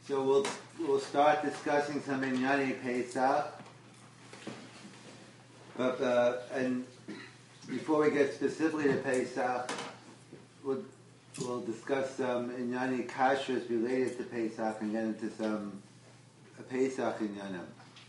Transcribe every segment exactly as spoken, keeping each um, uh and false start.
So we'll we'll start discussing some Inyani Pesach, but uh, and before we get specifically to Pesach, we'll we'll discuss some Inyani Kashrus related to Pesach and get into some uh, Pesach Inyanim.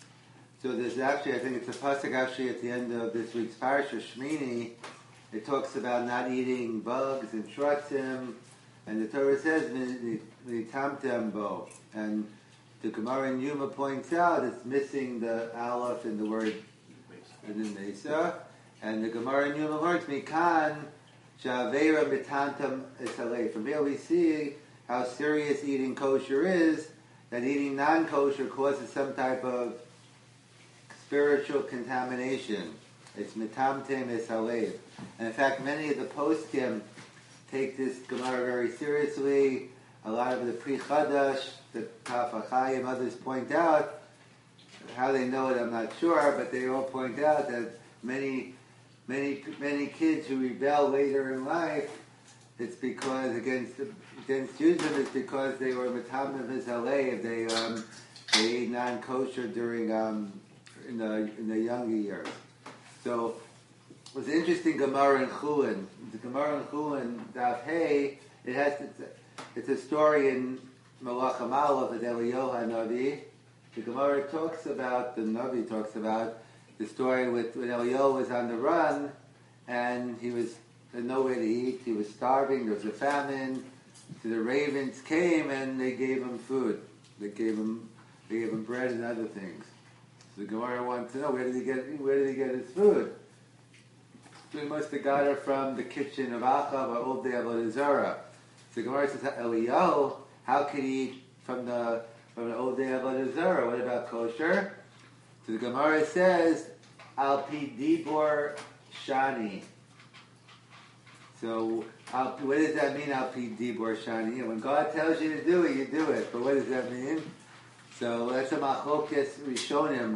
So there's actually, I think it's a pasuk actually at the end of this week's Parasha Shmini. It talks about not eating bugs and shratzim, and the Torah says "V'tamtem bo." And the Gemara in Yuma points out it's missing the aleph in the word in the Mesa. And the Gemara in Yuma works mikan shavera mitantam esalei. From here we see how serious eating kosher is. That eating non-kosher causes some type of spiritual contamination. It's mitamtem esalei. And in fact, many of the poskim take this Gemara very seriously. A lot of the Pri Chadash, the Kaf HaChaim, others point out, how they know it I'm not sure, but they all point out that many, many, many kids who rebel later in life, it's because against against Judaism, it's because they were Matamim V'Zalei, they um, they ate non-kosher during um, in the in the younger years. So it was an interesting Gemara in Chulin. The Gemara in Chulin, Daf Hey, it has to. It's a story in Malachim Aleph of Eliyahu Navi. The Gemara talks about, the Navi talks about the story with when Eliyahu was on the run and he was had nowhere to eat. He was starving. There was a famine. So the ravens came and they gave him food. They gave him they gave him bread and other things. So the Gemara wants to know where did he get where did he get his food? So he must have got it from the kitchen of Achav or Old Avodah Zarah. So the Gemara says, Eliyahu, how could he eat from the from an old day Avodah Zarah? What about kosher? So the Gemara says, Al pi dibor shani. So al, what does that mean, Al pi dibor shani? You know, when God tells you to do it, you do it. But what does that mean? So that's a machlokes rishonim.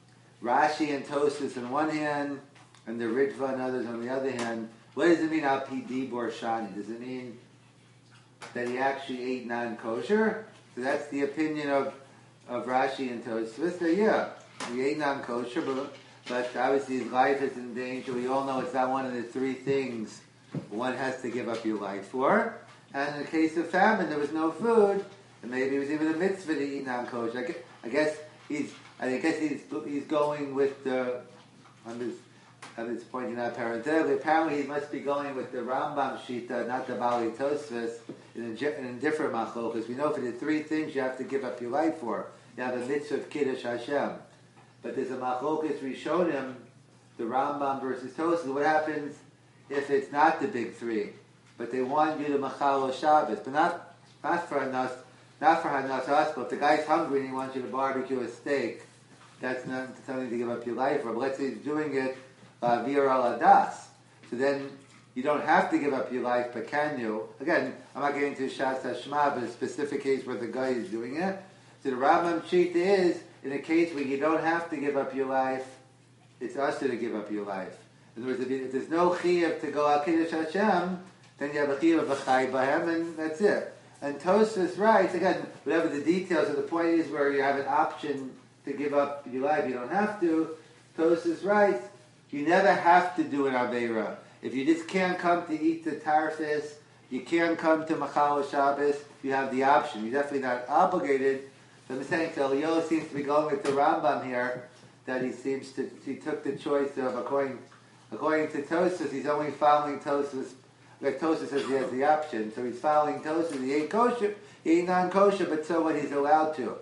Rashi and Tosfos on one hand, and the Ritva and others on the other hand. What does it mean, Al pi dibor shani? Does it mean that he actually ate non-kosher? So that's the opinion of, of Rashi and Tosfos. So yeah, he ate non-kosher, but, but obviously his life is in danger. We all know it's not one of the three things one has to give up your life for. And in the case of famine, there was no food, and maybe it was even a mitzvah to eat non-kosher. I guess, I guess he's, I guess he's, he's going with the, on this, I was pointing out parenthetically, apparently he must be going with the Rambam Shita, not the Bali Tosfos, in a, in a different machlokes. We know for the three things you have to give up your life for. You have a mitzvah of Kiddush Hashem. But there's a machlokes Rishonim, the Rambam versus Tosfos. What happens if it's not the big three? But they want you to machalo Shabbos, but not not for hanas, not for hanas aspa. If the guy's hungry and he wants you to barbecue a steak, that's not something to give up your life for. But let's say he's doing it Vir al Adas. So then you don't have to give up your life, but can you? Again, I'm not getting to Shas Hashma, but a specific case where the guy is doing it. So the Rambam Shita is, in a case where you don't have to give up your life, it's usher to give up your life. In other words, if there's no chiyuv to go al Kiddush Hashem, then you have a chiyuv of a chay bahem, and that's it. And Tosfos writes, again, whatever the details, so the point is where you have an option to give up your life, you don't have to. Tosfos writes, you never have to do an Aveira. If you just can't come to eat the tarfis, you can't come to Machal Shabbos, you have the option. You're definitely not obligated. So I'm saying, so Eliyahu seems to be going with the Rambam here, that he seems to, he took the choice of, according, according to Tosfos, he's only following Tosfos, like Tosfos says he has the option, so he's following Tosfos, he ate kosher, he ate non-kosher, but so what, he's allowed to.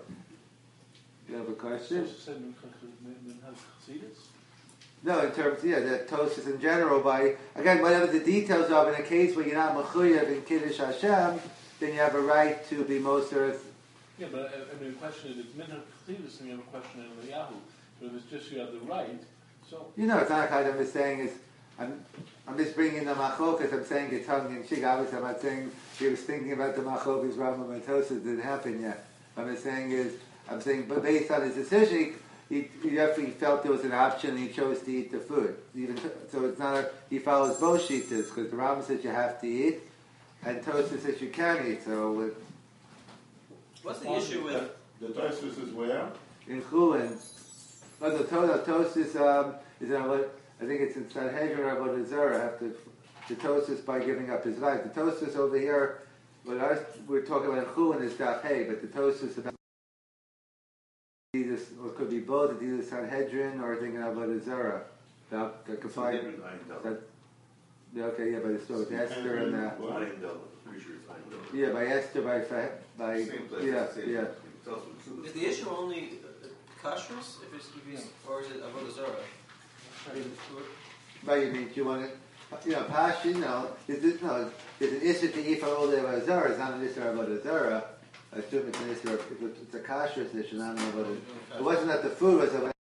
You have a question? No, in terms, yeah, the Tosfos in general, by, again, whatever the details of, in a case where you're not mechuyev in Kiddush Hashem, then you have a right to be Moser. Yeah, but I mean, the question is, it's minhag chassidus, and you have a question in Eliyahu. So if it's just you have the right, so... You know, it's not like I'm just saying, is, I'm, I'm just bringing the machlokas, I'm saying it's tongue in cheek. Obviously, I'm not saying he was thinking about the machlokas, Rambam and Tosfos, didn't happen yet. What I'm just saying is, I'm saying, but based on his decision, He, he definitely felt there was an option, and he chose to eat the food. Even t- so, it's not a, he follows both shitas, because the Rambam says you have to eat, and Tosfos says you can eat. So, with, What's the issue with The Tosfos is where? In Chulin. Oh, the to- Tosfos um, is in what I think it's in Sanhedrin or Avodah Zarah. I have to the Tosfos by giving up his life. The Tosfos over here, what I was, we're talking about in Chulin is Daf Hey, but the Tosfos about Jesus, or it could be both. It's either Sanhedrin or thinking of Avodah Zarah. Now, I could find that. Yeah, okay, yeah, by the story with Esther and uh, yeah, by Esther, by fa- by Same place, yeah, same yeah. place. is the issue only uh, kashrus, if it's, if it's, or is it avodah zarah? By you mean you want it? You know, passion. No, is it no? Is an issue to eat for all the Avodah Zarah? It's not an issue about Avodah Zarah. I assume it's an issue. It's a kashrus issue, not an Avodah. It wasn't that the food was a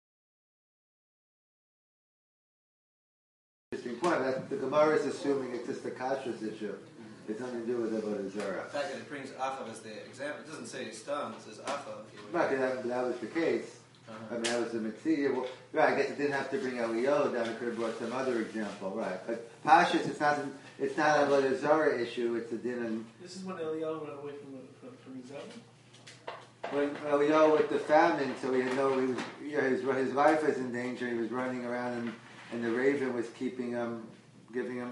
interesting point. That the Gemara is assuming it's just a kashrus issue. It's nothing to do with Avodah Zarah. The fact that it brings achav as the example, it doesn't say stam, it says achav. Right, that, that was the case. Uh-huh. I mean, that was the mitzvah. Well, right, I guess it didn't have to bring Eliyahu down. It could have brought some other example, right? But Pashas, it's not. It's not a Avodah Zarah issue. It's a din. And This is when Eliyahu ran away from from, from Yisrael. when Eliyahu with the famine, so he had no. He was, yeah, his his life was in danger. He was running around, and, and the raven was keeping him, giving him.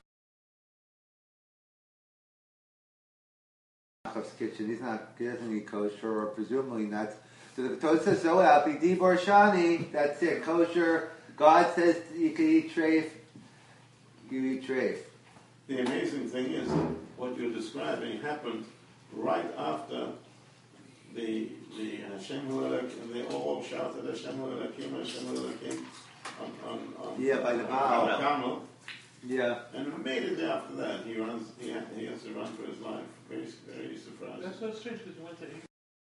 Kitchen. He's not. He doesn't eat kosher, or presumably not. So the Torah says, "So al pi dibur shani." That's it. Kosher. God says you can eat treif. You eat treif. The amazing thing is that what you're describing happened right after the the Hashem Hulak, and they all shouted Hashem Hulakim, Hashem Hulakim on on on Yeah, by the on Baal. Carmel. Yeah. And immediately after that, he runs. He he has to run for his life. Very very surprised. That's so strange because he went to. He,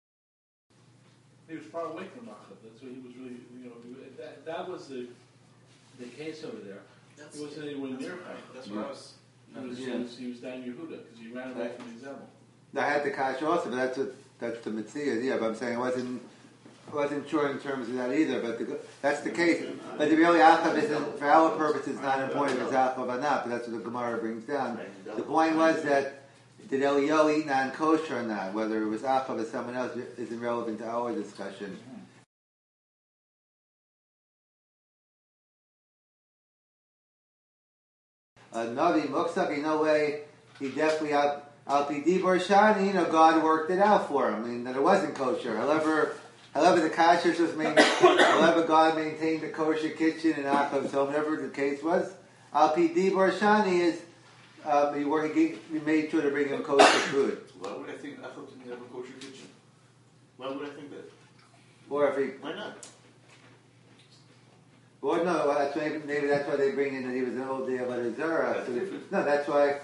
he was far away from Achav. That's why he was really, you know, he, that, that was the the case over there. That's, He wasn't anywhere near him. that's what I was. He was, Yeah. he was, he was down Yehuda because he ran away from Yisrael. I had the kash also, but that's what that's the mitzvah. Yeah, but I'm saying I wasn't I wasn't sure in terms of that either. But the, that's the case. But the really achav isn't for our purposes not important if it's achav or not. But that's what the Gemara brings down. The point was that did Eliyahu eat non-kosher or not? Whether it was achav or someone else isn't relevant to our discussion. Uh, Navi Muksak, in no way, he definitely out al pi dibur shani. You know, God worked it out for him. I mean, that it wasn't kosher. However, however the kashrus was made. However, God maintained the kosher kitchen and achav. So whatever the case was, al pi dibur shani is um, he, worked, he, he made sure to bring him kosher food. Why would I think Achav didn't have a kosher kitchen? Why would I think that? Or if he, Why not? or no, well, that's maybe, maybe that's why they bring in that he was an old day of a Zara. That's So different. no, that's why.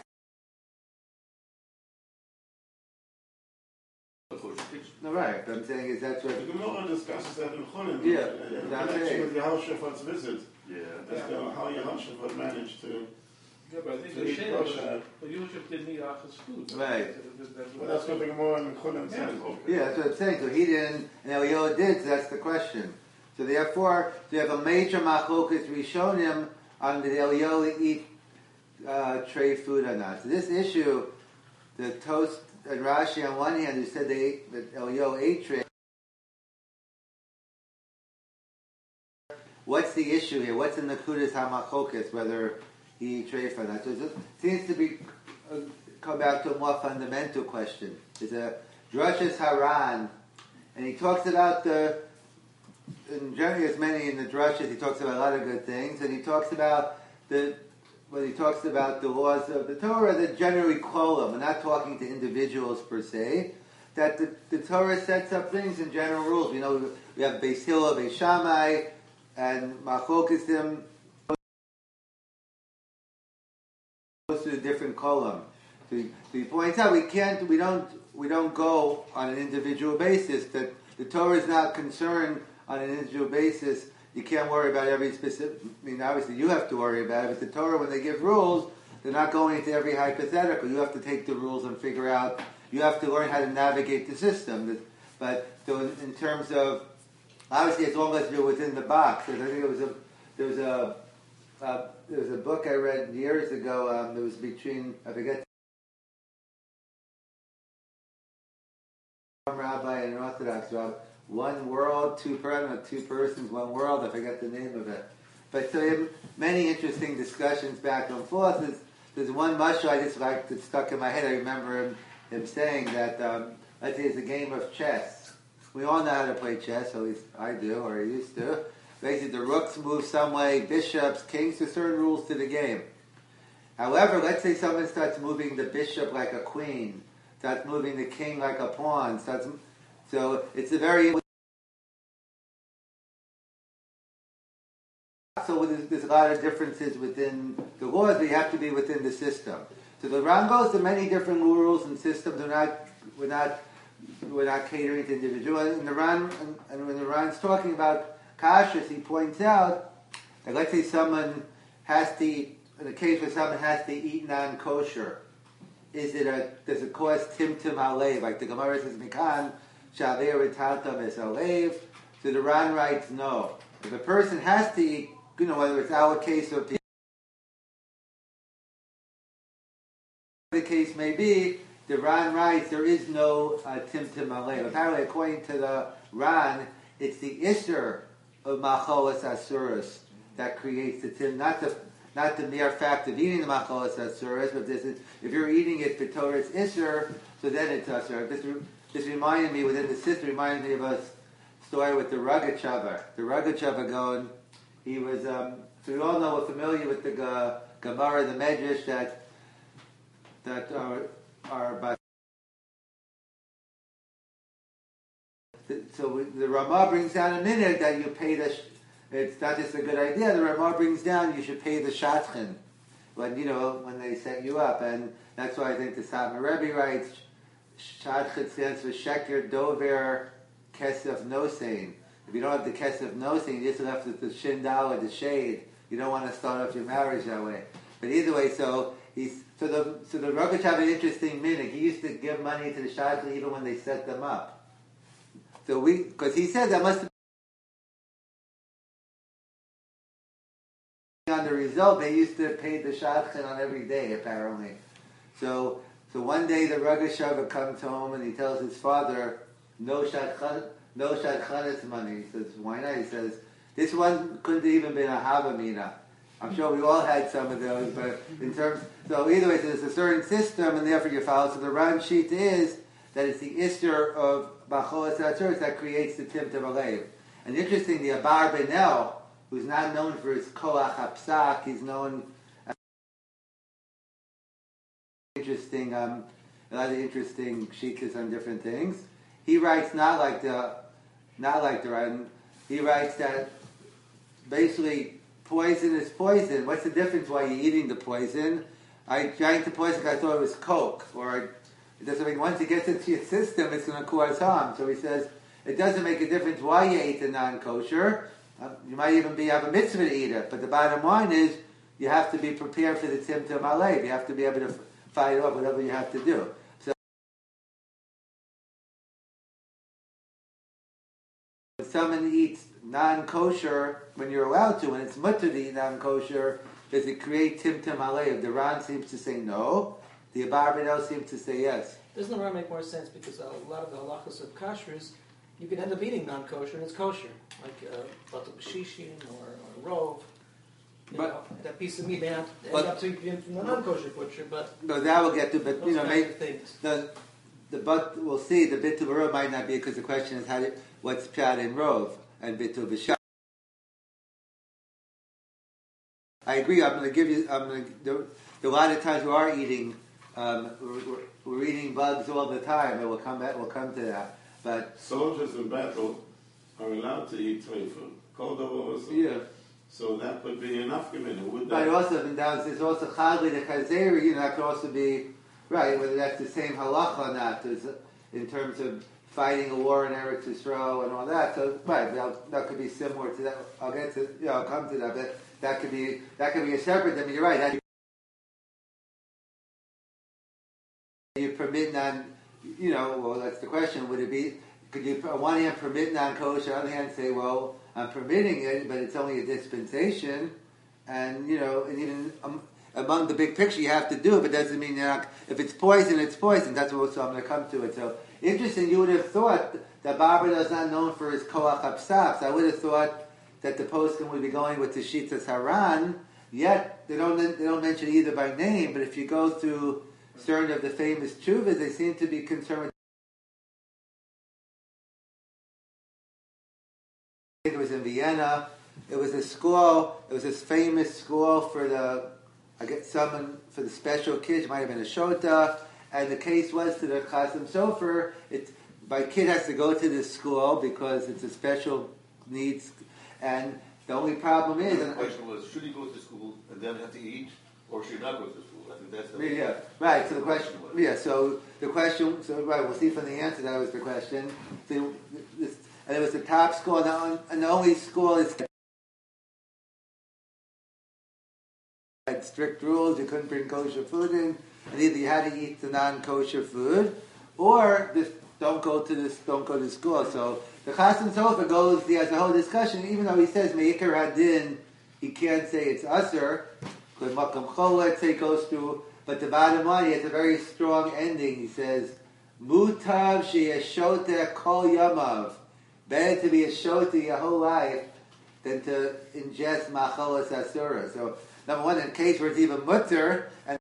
A kosher kitchen. No, right. But I'm saying is that's what. The Gemara discusses that in Chullin. Yeah, in that's connection it. with Yehoshaphat's visit. Yeah. As to how Yehoshaphat managed to. Yeah, but I think To the eat shame was kosher. that but Yusuf didn't eat Achav's food. Right. That- that- Well, that's what the Gemara in Chullin Yeah. says. Yeah, that's what I'm saying. So he didn't, and Eliyahu did. So that's the question. So therefore, so you have a major machlokas Rishonim on did Eliyahu eat uh, tray food or not. So this issue, the toast and Rashi on one hand, who said they ate, that Eliyahu ate tray. What's the issue here? What's in the Kudas HaMachlokas, whether he ate tray or not? So it seems to be uh, come back to a more fundamental question. There's a Drashas Haran, and he talks about the, in generally as many in the Drashas, he talks about a lot of good things, and he talks about the, when he talks about the laws of the Torah that generally quote them. We're not talking to individuals per se, that the, the Torah sets up things in general rules. We know we have Beis Hillel, Beis Shammai, and Machlokesim goes through a different column. So he, so he points out we can't, we don't, we don't go on an individual basis. That the Torah is not concerned on an individual basis. You can't worry about every specific. I mean, obviously you have to worry about it. But the Torah, when they give rules, they're not going into every hypothetical. You have to take the rules and figure out. You have to learn how to navigate the system. But so in, in terms of, obviously, as long as you're within the box. I think it was a there was a uh, there was a book I read years ago. Um, it was between I forget. rabbi and an Orthodox rabbi. One world, two persons, two persons, one world. I forget the name of it. But so we have many interesting discussions back and forth. There's, there's one mashal I just like that stuck in my head. I remember him, him saying that, um, let's say it's a game of chess. We all know how to play chess, at least I do, or I used to. Basically, the rooks move some way, bishops, kings, there's certain rules to the game. However, let's say someone starts moving the bishop like a queen, starts moving the king like a pawn, starts, so it's a very... So there's, there's a lot of differences within the laws, but you have to be within the system. So the Ran goes to many different rules and systems. We're not, we're not, we're not catering to individuals. And the Ran, and, and when the Ran's talking about kashrus, he points out that let's say someone has to eat, in a case where someone has to eat non-kosher, is it a, does it cause timtum halev? Like the Gemara says, Mikan shaver v'tartam es halev. So the Ran writes, no. If a person has to eat, you know, whether it's our case or the case may be, the Ran writes there is no uh, timtum halev. Apparently, according to the Ran, it's the isser of macholas asuras that creates the tim, not the not the mere fact of eating the macholas asuras, but this is, if you're eating it for Torah's isser, so then it's asur. This, this reminded me within the system, reminded me of a story with the Rogachover. The Rogachover going, he was, um, so we all know, we're familiar with the uh, Gemara, the Medrash, that that are, are about. So we, the Ramah brings down a minute that you pay the, it's not just a good idea, the Ramah brings down you should pay the Shatchin when, you know, when they set you up. And that's why I think the Satmar Rebbe writes, Shatchin stands for Sheker Dover Kesef Nosein. If you don't have the Kesef Nosein, you're just left with the Shindal or the shade. You don't want to start off your marriage that way. But either way, so he's so the so the Rogash have an interesting minute. He used to give money to the Shatchin even when they set them up. So we, because he said that must have been on the result. They used to pay the Shadchan on every day, apparently. So, so one day the Rogash comes home and he tells his father, "No Shadchan, no Shadchan's money." He says, "Why not?" He says, "This one couldn't have even been a Havamina." I'm sure we all had some of those, but in terms, so either way, there's a certain system, and therefore you follow. So the Ran sheet is that it's the Isser of Bacholas HaTzuras that creates the Timtum Halev. And interesting, the Abar Benel, who's not known for his Koach HaPsak, he's known as interesting, um, a lot of interesting shikas on different things. He writes not like the, not like the Ran. He writes that basically poison is poison. What's the difference why you're eating the poison? I drank the poison because I thought it was Coke, or it doesn't make, once it gets into your system, it's going to cause harm. So he says, it doesn't make a difference why you ate the non-kosher. Uh, you might even be have a mitzvah to eat it. But the bottom line is, you have to be prepared for the timtum halev. You have to be able to f- fight off whatever you have to do. So when someone eats non-kosher, when you're allowed to, when it's mutter to eat non-kosher, does it create timtum halev? The Ran seems to say no. The Abar Benel seems to say yes. Doesn't the Ran make more sense because a lot of the halachas of kashrus, you can end up eating non-kosher and it's kosher, like batul b'shishin or, or rov. You But- know, that piece of meat may not end but- up to be from the non-kosher butcher, but No, that will get to, but those you know, kinds maybe of things. the the but we'll see. The bitul b'rov might not be because the question is how do, what's pshat in rov and bitul b'shach. I agree. I'm going to give you. I'm going to. There, there are a lot of times we are eating. Um, we're, we're, we're eating bugs all the time, and we'll come back. We'll come to that. But Soldiers in battle are allowed to eat tofu. Cold over also. yeah. So that would be enough given. Would But that? also, and down, there's also chadli the chazeri. You know, that could also be right. Whether that's the same halacha or not, there's, in terms of fighting a war in Eretz Yisrael and all that. So right, that, that could be similar to that. I'll get to. You know, I'll come to that. But that could be that could be a separate. I mean, you're right. That, you permit non, you know, well, that's the question. Would it be, could you, on one hand, permit non-kosher, on the other hand, say, well, I'm permitting it, but it's only a dispensation, and, you know, and even, um, among the big picture, you have to do it, but doesn't mean you're not, if it's poison, it's poison. That's what so I'm going to come to it. So interesting. You would have thought that Barbara is not known for his koach hapsafs. I would have thought that the poskim would be going with the Shitas Haran. Yet they don't they don't mention either by name. But if you go through certain of the famous tshuvas, they seem to be concerned with. I think it was in Vienna. It was a school. It was this famous school for the, I get someone for the special kids. It might have been a shota, and the case was to the Chasim Sofer. It my kid has to go to this school because it's a special needs, and the only problem is. The question was, should he go to school and then have to eat, or should he not go to school? I think that's the Yeah, right. So the question, yeah. So the question, so right. We'll see from the answer that was the question. So this, and it was the top school, and the, and the only school is. Had strict rules. You couldn't bring kosher food in, and either you had to eat the non-kosher food, or just don't go to this, don't go to school. So the Chasim Sofer goes. He has a whole discussion. Even though he says Meikar Hadin, he can't say it's Aser. Because Makam Chol, let's say, goes through. But the bottom line, he has a very strong ending. He says, Mutav sheyeshoteh kol yamav. Better to be a shota your whole life than to ingest machalas asura. So. Number one, in a case where it's even mutter, and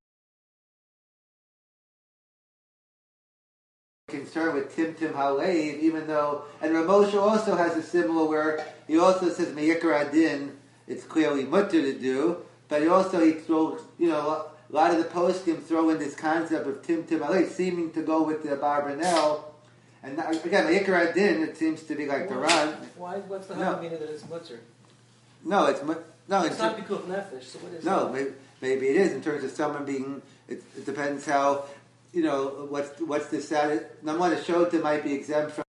concerned with Timtim Halev, even though, and Ramosha also has a similar where he also says Meyikar Adin, it's clearly mutter to do, but he also, he throws, you know, a lot of the poskim throw in this concept of Timtim Halev, seeming to go with the Barbanel, and again, Meyikar Adin, it seems to be like the Ran. Why, what's the No. meaning that it's mutter? No, it's mutter. No, it's it's not because of nefesh. So what is no, that? maybe, maybe it is in terms of someone being. It, it depends how, you know, what's what's the status. Number one, a shota might be exempt from.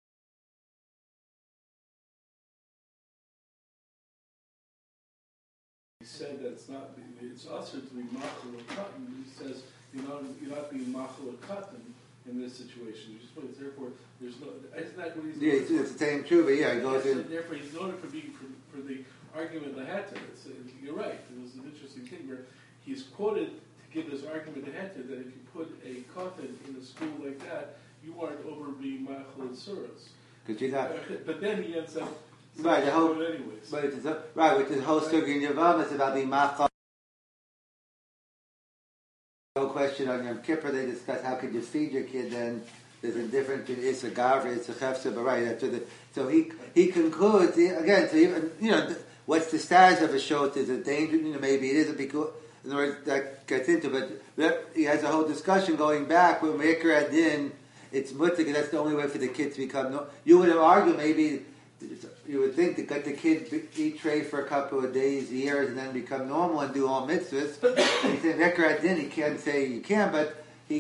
He said that it's not. It's usher to be machal or cotton. He says you're not you're not being machal or cotton in this situation. You just put it, therefore, there's no. Isn't that what he's? Yeah, it's, it's the same true, but yeah, it goes Yes, in. and therefore, he's in order for being for, for the argument Leheter. It's, you're right. It was an interesting thing where he's quoted to give this argument Leheter that if you put a coffin in a school like that, you aren't over being machal and suras. Because you're not. But then he ends up Right, the whole, it anyways. but it's a, right, which is the whole story in Yavam is about being machal. No question on Yom Kippur. They discuss how could you feed your kid. Then there's a difference in it's a gavra, it's a chefsa, but right after the. So he he concludes again. So even you know what's the status of a shot? Is it dangerous? You know, maybe it isn't because. In other words, that gets into, but that, he has a whole discussion going back with Meikar Adin. It's mutter. That's the only way for the kid to become. No, you would have argued maybe. You would think to let the kid eat tray for a couple of days, years, and then become normal and do all mitzvahs. And he said, Meikar Adin, he can't say you can, but he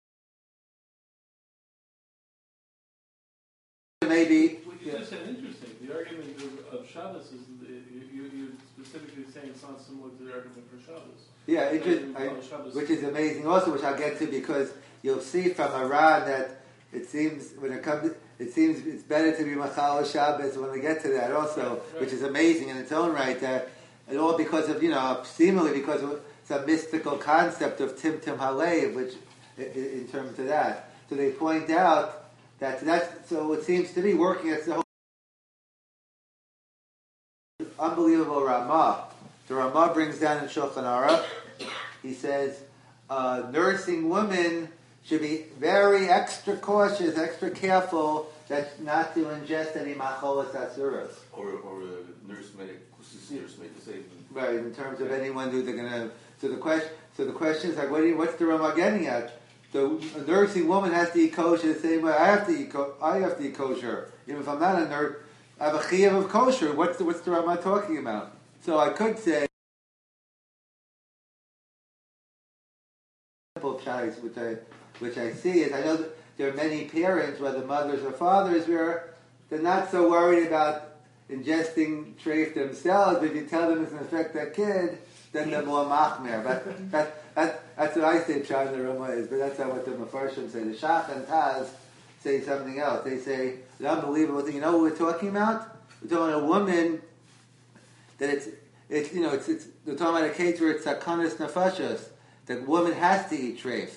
maybe. What you just said interesting. The argument of, of Shabbos is you, you, you're specifically saying it's not similar to the argument for Shabbos. Yeah, it just, I, which is amazing also, which I'll get to because you'll see from Iran that it seems when it comes, it seems it's better to be Machal Shabbos when we get to that also, right. which is amazing in its own right. That and all because of you know seemingly because of some mystical concept of Timtim Halev, which in, in terms of that. So they point out that that's so it seems to be working as the whole unbelievable Ramah. The Ramah brings down in Shulchan Aruch. He says uh, nursing women should be very extra cautious, extra careful that not to ingest any macholas asuras. Or, or a nurse medic, nurse made the same. Right, in terms of anyone who they're going to. So the question, so the question is like, what do you, what's the Ramah getting at? The a nursing woman has to eat kosher the same way I have to eat. I have to eat kosher, even if I'm not a nurse. I have a chiyuv of kosher. What's the what's the Ramah talking about? So I could say. Choice, which I which I see is I know that there are many parents, whether mothers or fathers, where they're not so worried about ingesting treif themselves. But if you tell them it's going to affect their kid, then they're more machmer. But that, that, that's what I say Pshat the Ramah is, but that's not what the Mefarshim say. The Shach and Taz say something else. They say the unbelievable thing. You know what we're talking about? We're talking about a woman that it's it's you know it's it's they're talking about a case where it's sakanas nefashos. The woman has to eat treif.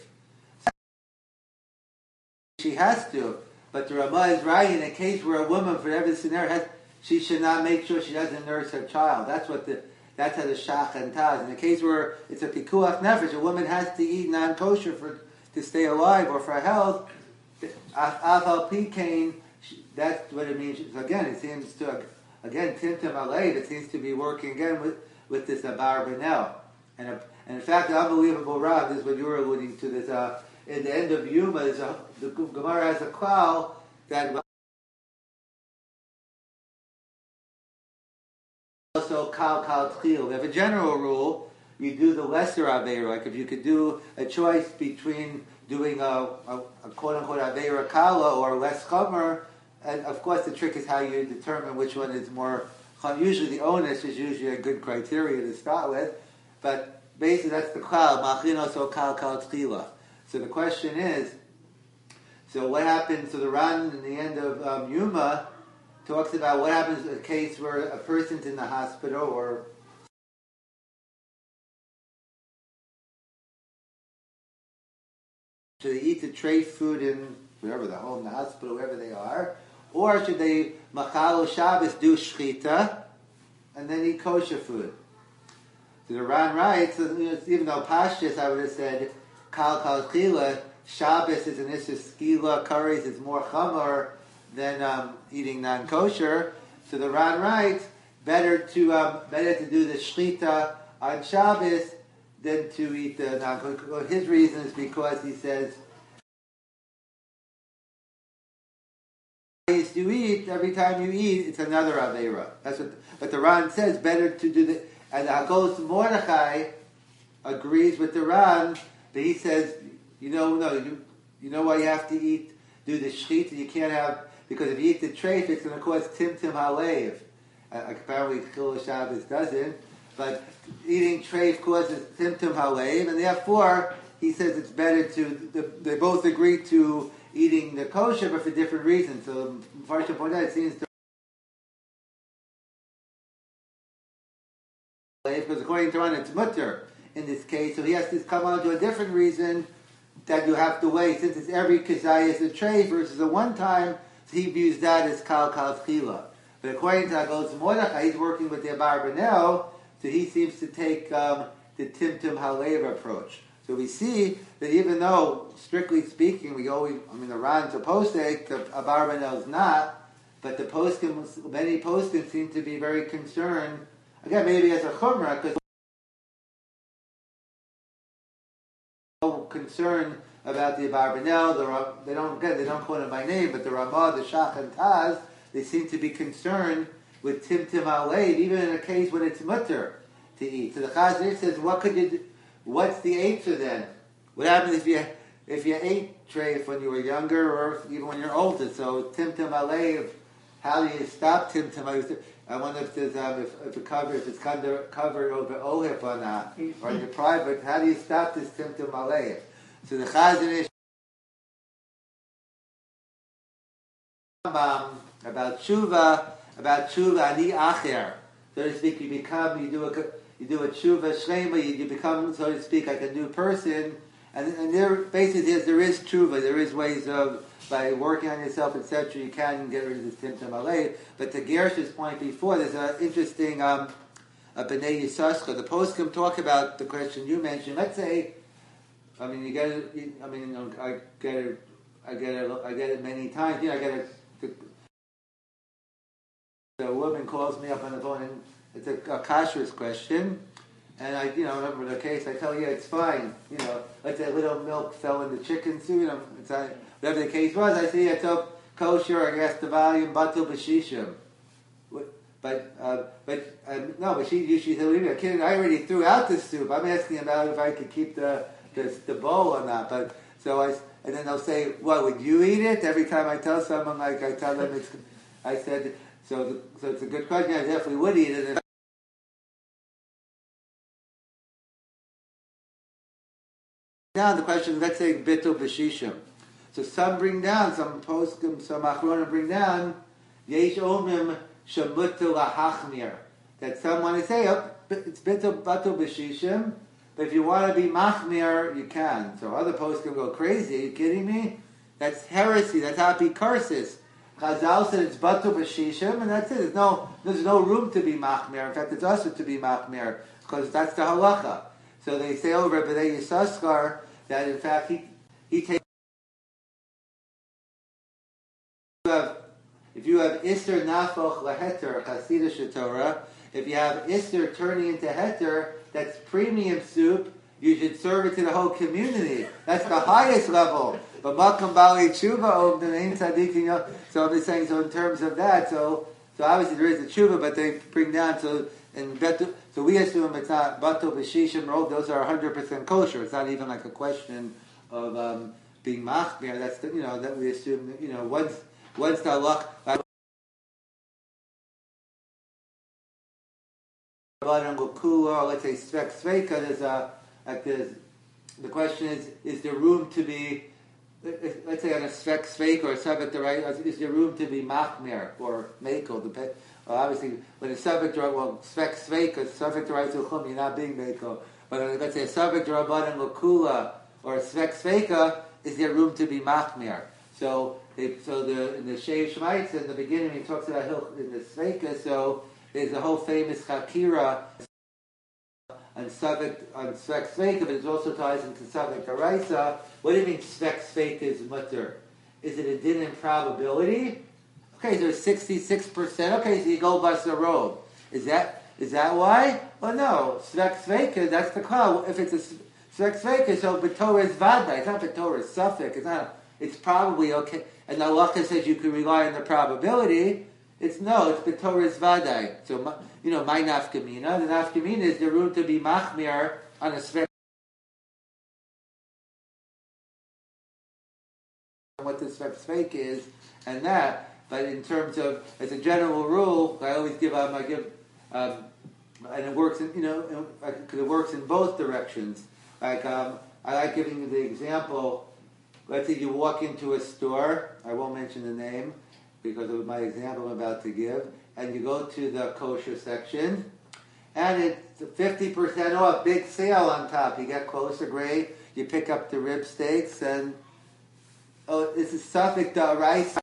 She has to, but the Ramah is right in a case where a woman, for every scenario, has she should not make sure she doesn't nurse her child. That's what the that's how the shach and taz. In a case where it's a pikuach nefesh, a woman has to eat non-kosher for to stay alive or for health. Afal pikain, that's what it means. So again, it seems to again timtum alev. It seems to be working again with with this abar benel, and a, and in fact, the unbelievable Rav, this is what you were alluding to. This uh, in the end of Yuma, is a, the Gemara has a klal that also kal kal tchil. We have a general rule: you do the lesser aveira. Like if you could do a choice between doing a, a, a quote unquote aveira kala or less chomer, and of course the trick is how you determine which one is more. Usually the onus is usually a good criteria to start with, but basically that's the klal machinos o kal kal tchila. So the question is, so what happens? So the Ran in the end of um, Yuma talks about what happens in a case where a person's in the hospital or should they eat the tray food in wherever the home, the hospital, wherever they are, or should they machal Shabbos do shchita and then eat kosher food? So the Ran writes, even though Pashtus I would have said kal kal chila, Shabbos is an issue skila, curries is more chamor than um, eating non-kosher. So the Ran writes, better to um, better to do the shchita on Shabbos than to eat the non-kosher. His reason is because he says you eat every time you eat, it's another aveira. That's what. But the Ran says better to do the. And the Hagos Mordechai agrees with the Ran, but he says, you know, no, you, you know why you have to eat, do the shchita. You can't have because if you eat the treif, it's going to cause timtim halev. Uh, apparently, Chilul Shabbos doesn't, but eating treif causes timtim halev, and therefore he says it's better to. The, they both agree to eating the kosher, but for different reasons. So, Farshim Ponet, it seems to because according to Ran, it's mutter in this case. So he has to come on to a different reason that you have to weigh, since it's every kazayas a tray versus a one time. So he views that as kal kal tchila. But according to Hagos Mordechai, he's working with the Abar Benel, so he seems to take um, the timtum halev approach. So we see that even though, strictly speaking, we always, I mean, the Ran's a postek, the Abar Benel is not, but the poskim, many poskim seem to be very concerned, again, maybe as a chumrah, because no concern about the Abar Benel, the, they don't, again, they don't quote him by name, but the Ramah, the Shach and Taz, they seem to be concerned with timtim halev, even in a case when it's mutter to eat. So the Chazon Ish says, what could you do? What's the eitzah then? What happens if you if you ate treif when you were younger or even when you're older? So timtum alev, how do you stop timtum alev? I wonder if there's um, if, if, it cover, if it's covered covered over ohip or not, or in the private. How do you stop this timtum alev? So the Chazon Ish about tshuva, about tshuva ani acher, so to speak. You become, you do a You do a tshuva shlema, you, you become, so to speak, like a new person. And, and there, basically, there's, there is tshuva. There is ways of, by working on yourself, et cetera, you can get rid of this timtum alev. But to Gersh's point before, there's an interesting um, a B'nai Yisachar. The poskim talk about the question you mentioned. Let's say, I mean, you get it. I mean, you know, I get it. I get it. I get it many times. You know, I get it. The, the woman calls me up on the phone and it's a, a kashrus question, and I, you know, remember the case. I tell you, it's fine. You know, let's say a little milk fell in the chicken soup. You know, it's uh, whatever the case was. I see it's up kosher. I guess the volume batul b'shishim. But uh, but uh, no, but she usually said, "Leave me, kid. I already threw out the soup. I'm asking about if I could keep the the, the bowl or not." But so I, and then they'll say, "What would you eat it?" Every time I tell someone, like I tell them, it's. I said. So, the, so it's a good question. I definitely would eat it. Now the question, let's say bitul b'shishim. So some bring down, some poskim, some achronim bring down, yesh omim shemutu lahachmir. That some want to say, oh, it's bitul batul b'shishim. But if you want to be machmir, you can. So other posts can go crazy. Are you kidding me? That's heresy. That's apikarsis. Chazal said it's batul b'shishim, and that's it. There's no, there's no room to be machmir. In fact, it's also to be machmir because that's the halacha. So they say over B'nai Yissaschar that in fact he he takes. If you have Ister Nafoch Laheter Chasidish Torah, if you have Ister turning into Heter, that's premium soup. You should serve it to the whole community. That's the highest level. But Makam Bali Tshuva Om the name Tzaddik. So I'm just saying. So in terms of that, so so obviously there is a Tshuva, but they bring down so in Betu. So we assume it's not Batul B'Shishim Rov. Those are one hundred percent kosher. It's not even like a question of um, being machmir. That's the, you know that we assume. You know once. Once the luck, or let's say svek sveika, there's a like there's, the question is: is there room to be, let's say on a svek sveika or a subject the right? Is there room to be machmir or mako? Well, obviously, when a subject well svek sveika, subject the right to chum, you're not being mako. But on, let's say a subject rabbanan lakula or a svek sveika, is there room to be machmir? So. So the in the Shei Shmaitz in the beginning he talks about Hilch in the Sveika. So there's a whole famous Chakira on subject on Svek Sveika, but it also ties into subject Araisa. What do you mean Svek Sveika is mutter? Is it a din in probability? Okay, there's sixty-six percent. Okay, so you go bust a robe. Is that is that why? Well, no. Svek Sveika, that's the call. If it's a Svek Sveika, so B'Torah is Vada. It's not B'Torah is Suffolk. It's not. It's probably okay. And the halacha says you can rely on the probability. It's no, it's B'Torah's Vadai. So, you know, my nafkamina. The nafkamina is the room to be machmir on a svek. What the svek svek is, and that. But in terms of, as a general rule, I always give, um, I give, um, and it works in, you know, because it works in both directions. Like, um, I like giving you the example. Let's say you walk into a store, I won't mention the name because of my example I'm about to give, and you go to the kosher section, and it's fifty percent off, big sale on top. You get closer, great, you pick up the rib steaks, and, oh, this is Suffolk the rice.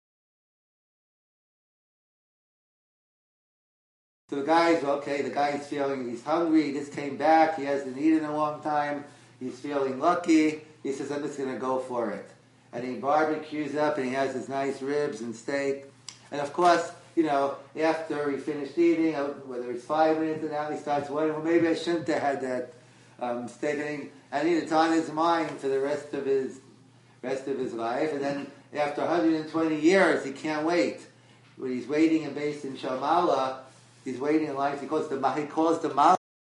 So the guy's, okay, the guy's feeling, he's hungry, he just came back, he hasn't eaten in a long time, he's feeling lucky. He says, I'm just going to go for it. And he barbecues up and he has his nice ribs and steak. And of course, you know, after he finished eating, whether it's five minutes and now he starts wondering, well, maybe I shouldn't have had that um, steak. And, and it's on his mind for the rest of his rest of his life. And then after one hundred twenty years, he can't wait. When he's waiting in base in Shamala, he's waiting in line. He calls the he calls the Mala.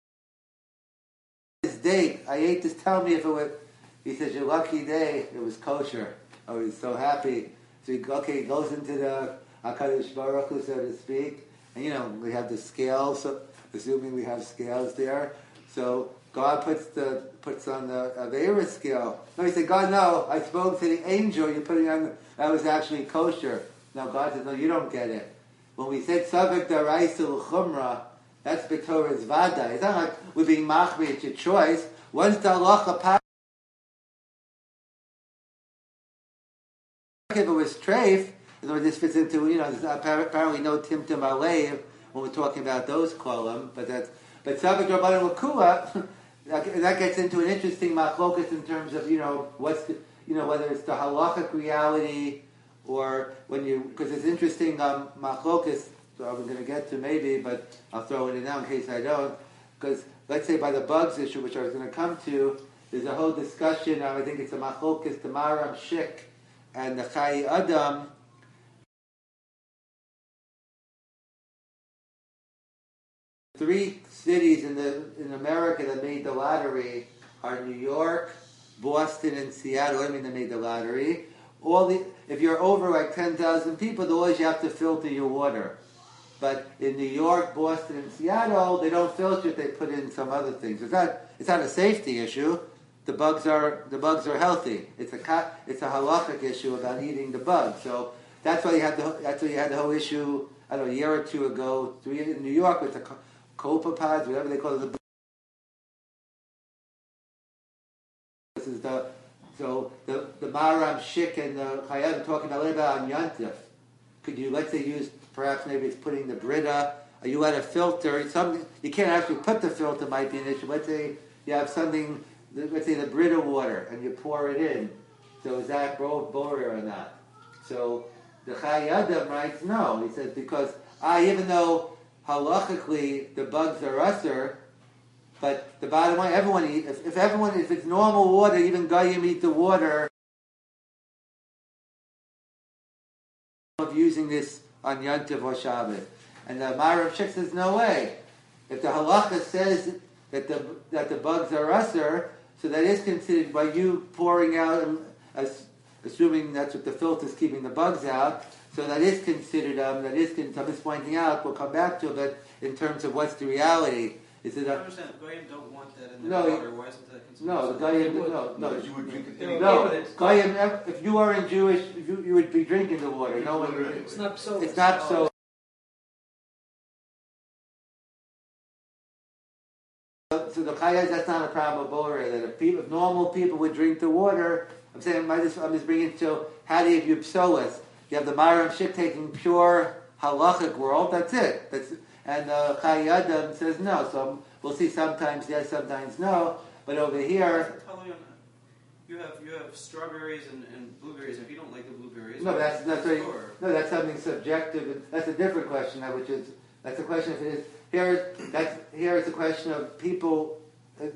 His date. I ate this. Tell me if it was. He says, your lucky day, it was kosher. Oh, he's so happy. So he, okay, he goes into the HaKadosh Baruch Hu, so to speak. And, you know, we have the scales, so, assuming we have scales there. So God puts the puts on the Aveira scale. No, he said, God, no, I spoke to the angel, you're putting on, the, that was actually kosher. No, God said, no, you don't get it. When we said, Savik Daraisul Chumrah, that's B'Torah's Vada. It's not like we're being machmir, it's your choice. Once the halacha if it was treif, in other words, this fits into, you know, there's apparently no timtum alev when we're talking about those column, but that's, but Savik Rabbanan Lakua, that gets into an interesting machlokas in terms of, you know, what's the, you know, whether it's the halachic reality or when you, because it's interesting um, machlokas, so I'm going to get to maybe, but I'll throw it in now in case I don't, because let's say by the bugs issue, which I was going to come to, there's a whole discussion, I think it's a machlokas, the Maram Shik, and the Chai Adam, three cities in the in America that made the lottery are New York, Boston, and Seattle. I mean, they made the lottery. All the if you're over like ten thousand people, the always you have to filter your water. But in New York, Boston, and Seattle, they don't filter it. They put in some other things. It's not it's not a safety issue. The bugs are the bugs are healthy. It's a it's a halachic issue about eating the bugs. So that's why you had the that's why you had the whole issue. I don't know, a year or two ago, three in New York with the copepods, whatever they call it. The, this is the so the the Maram Shik and the Chayad talking a little bit on Yantif. Could you, let's say, use perhaps maybe it's putting the Brita. Or you had a filter. Some you can't actually put the filter. Might be an issue. Let's say you have something. Let's say the Brita water, and you pour it in. So is that borer or not? So the Chayadim writes no. He says because I, even though halachically the bugs are usher, but the bottom line, everyone eat. If, if everyone, if it's normal water, even Goyim eat the water of using this on Yantiv or Shabbat. And the Ma'arav Shik says no way. If the halacha says that the that the bugs are usher, so that is considered by you pouring out, um, as, assuming that's what the filter is keeping the bugs out. So that is considered. Um, that is. I'm just pointing out. We'll come back to it. But in terms of what's the reality, is it? I A, understand. Goyim don't want that in their No, water. Why isn't that considered? no, the Goyim. No, no, You would drink it They're anyway. no. okay with it. Goyim. If you weren't Jewish, you, you would be drinking the water. No one. It's not so. It's not so. So the Chayaz, that's not a problem of Borer, that if, people, if normal people would drink the water, I'm saying, I'm just, I'm just bringing it to how do you have your psoas? You have the Maram Shik taking pure halachic world, that's it. That's, and the Chayadim says no, so we'll see sometimes yes, sometimes no, but over here, You have you have strawberries and, and blueberries. If you don't like the blueberries, no, that's, that's, very. very, no, that's something subjective, that's a different question, which is, that's a question if it is, here, that's, here is a question of people, if,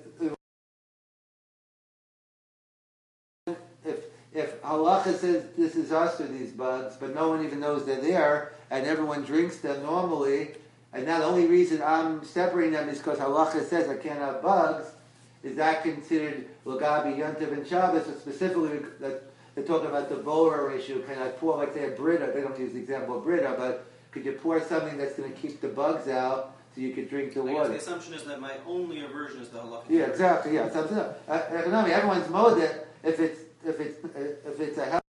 if halacha says this is us or these bugs, but no one even knows they're there, and everyone drinks them normally, and now the only reason I'm separating them is because halacha says I can't have bugs, is that considered Lagabi Yontiv and Shabbos, or specifically that they're talking about the borer issue, can I pour, like say a Brita, they don't use the example of Brita, but could you pour something that's going to keep the bugs out so you could drink the I guess water? the assumption is that my only aversion is the halacha. Yeah, exactly. Yeah, so, so, uh, economically, everyone's mode that if it's if it's uh, if it's a health.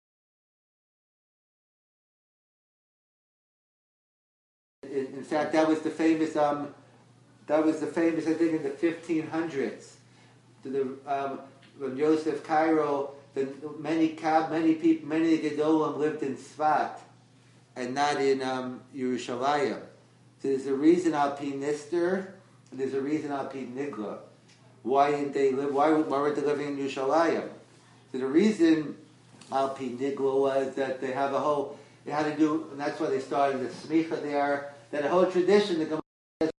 In, in fact, that was the famous um, that was the famous I think in the fifteen hundreds. To the um, when Yosef Cairo, the many cab many people many Gedolim lived in Sfat and not in um, Yerushalayim. So there's a reason Al Pi Nister, and there's a reason Al Pi Nigla. Why didn't they live? Why, why weren't they living in Yerushalayim? So the reason Al Pi Nigla was that they have a whole. They had to do, and that's why they started the smicha there. That a whole tradition. The Gemara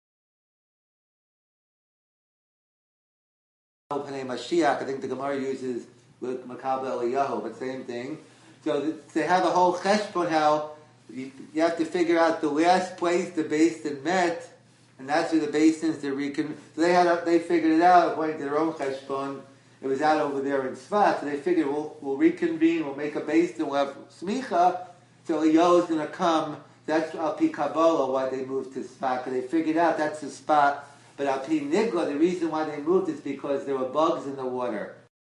Mashiach. I think the Gemara uses with Makabel Eliyahu, but same thing. So they have a whole cheshbon how. You, you have to figure out the last place the basin met, and that's where the basins they recon. So they had a, they figured it out according to their own cheshbon. It was out over there in Sfat, so they figured we'll, we'll reconvene, we'll make a basin, we'll have smicha. So Eliyahu is going to come. That's Al Pi Kabbalah why they moved to Sfat, because they figured out that's the spot. But Al Pi Nigla, the reason why they moved is because there were bugs in the water.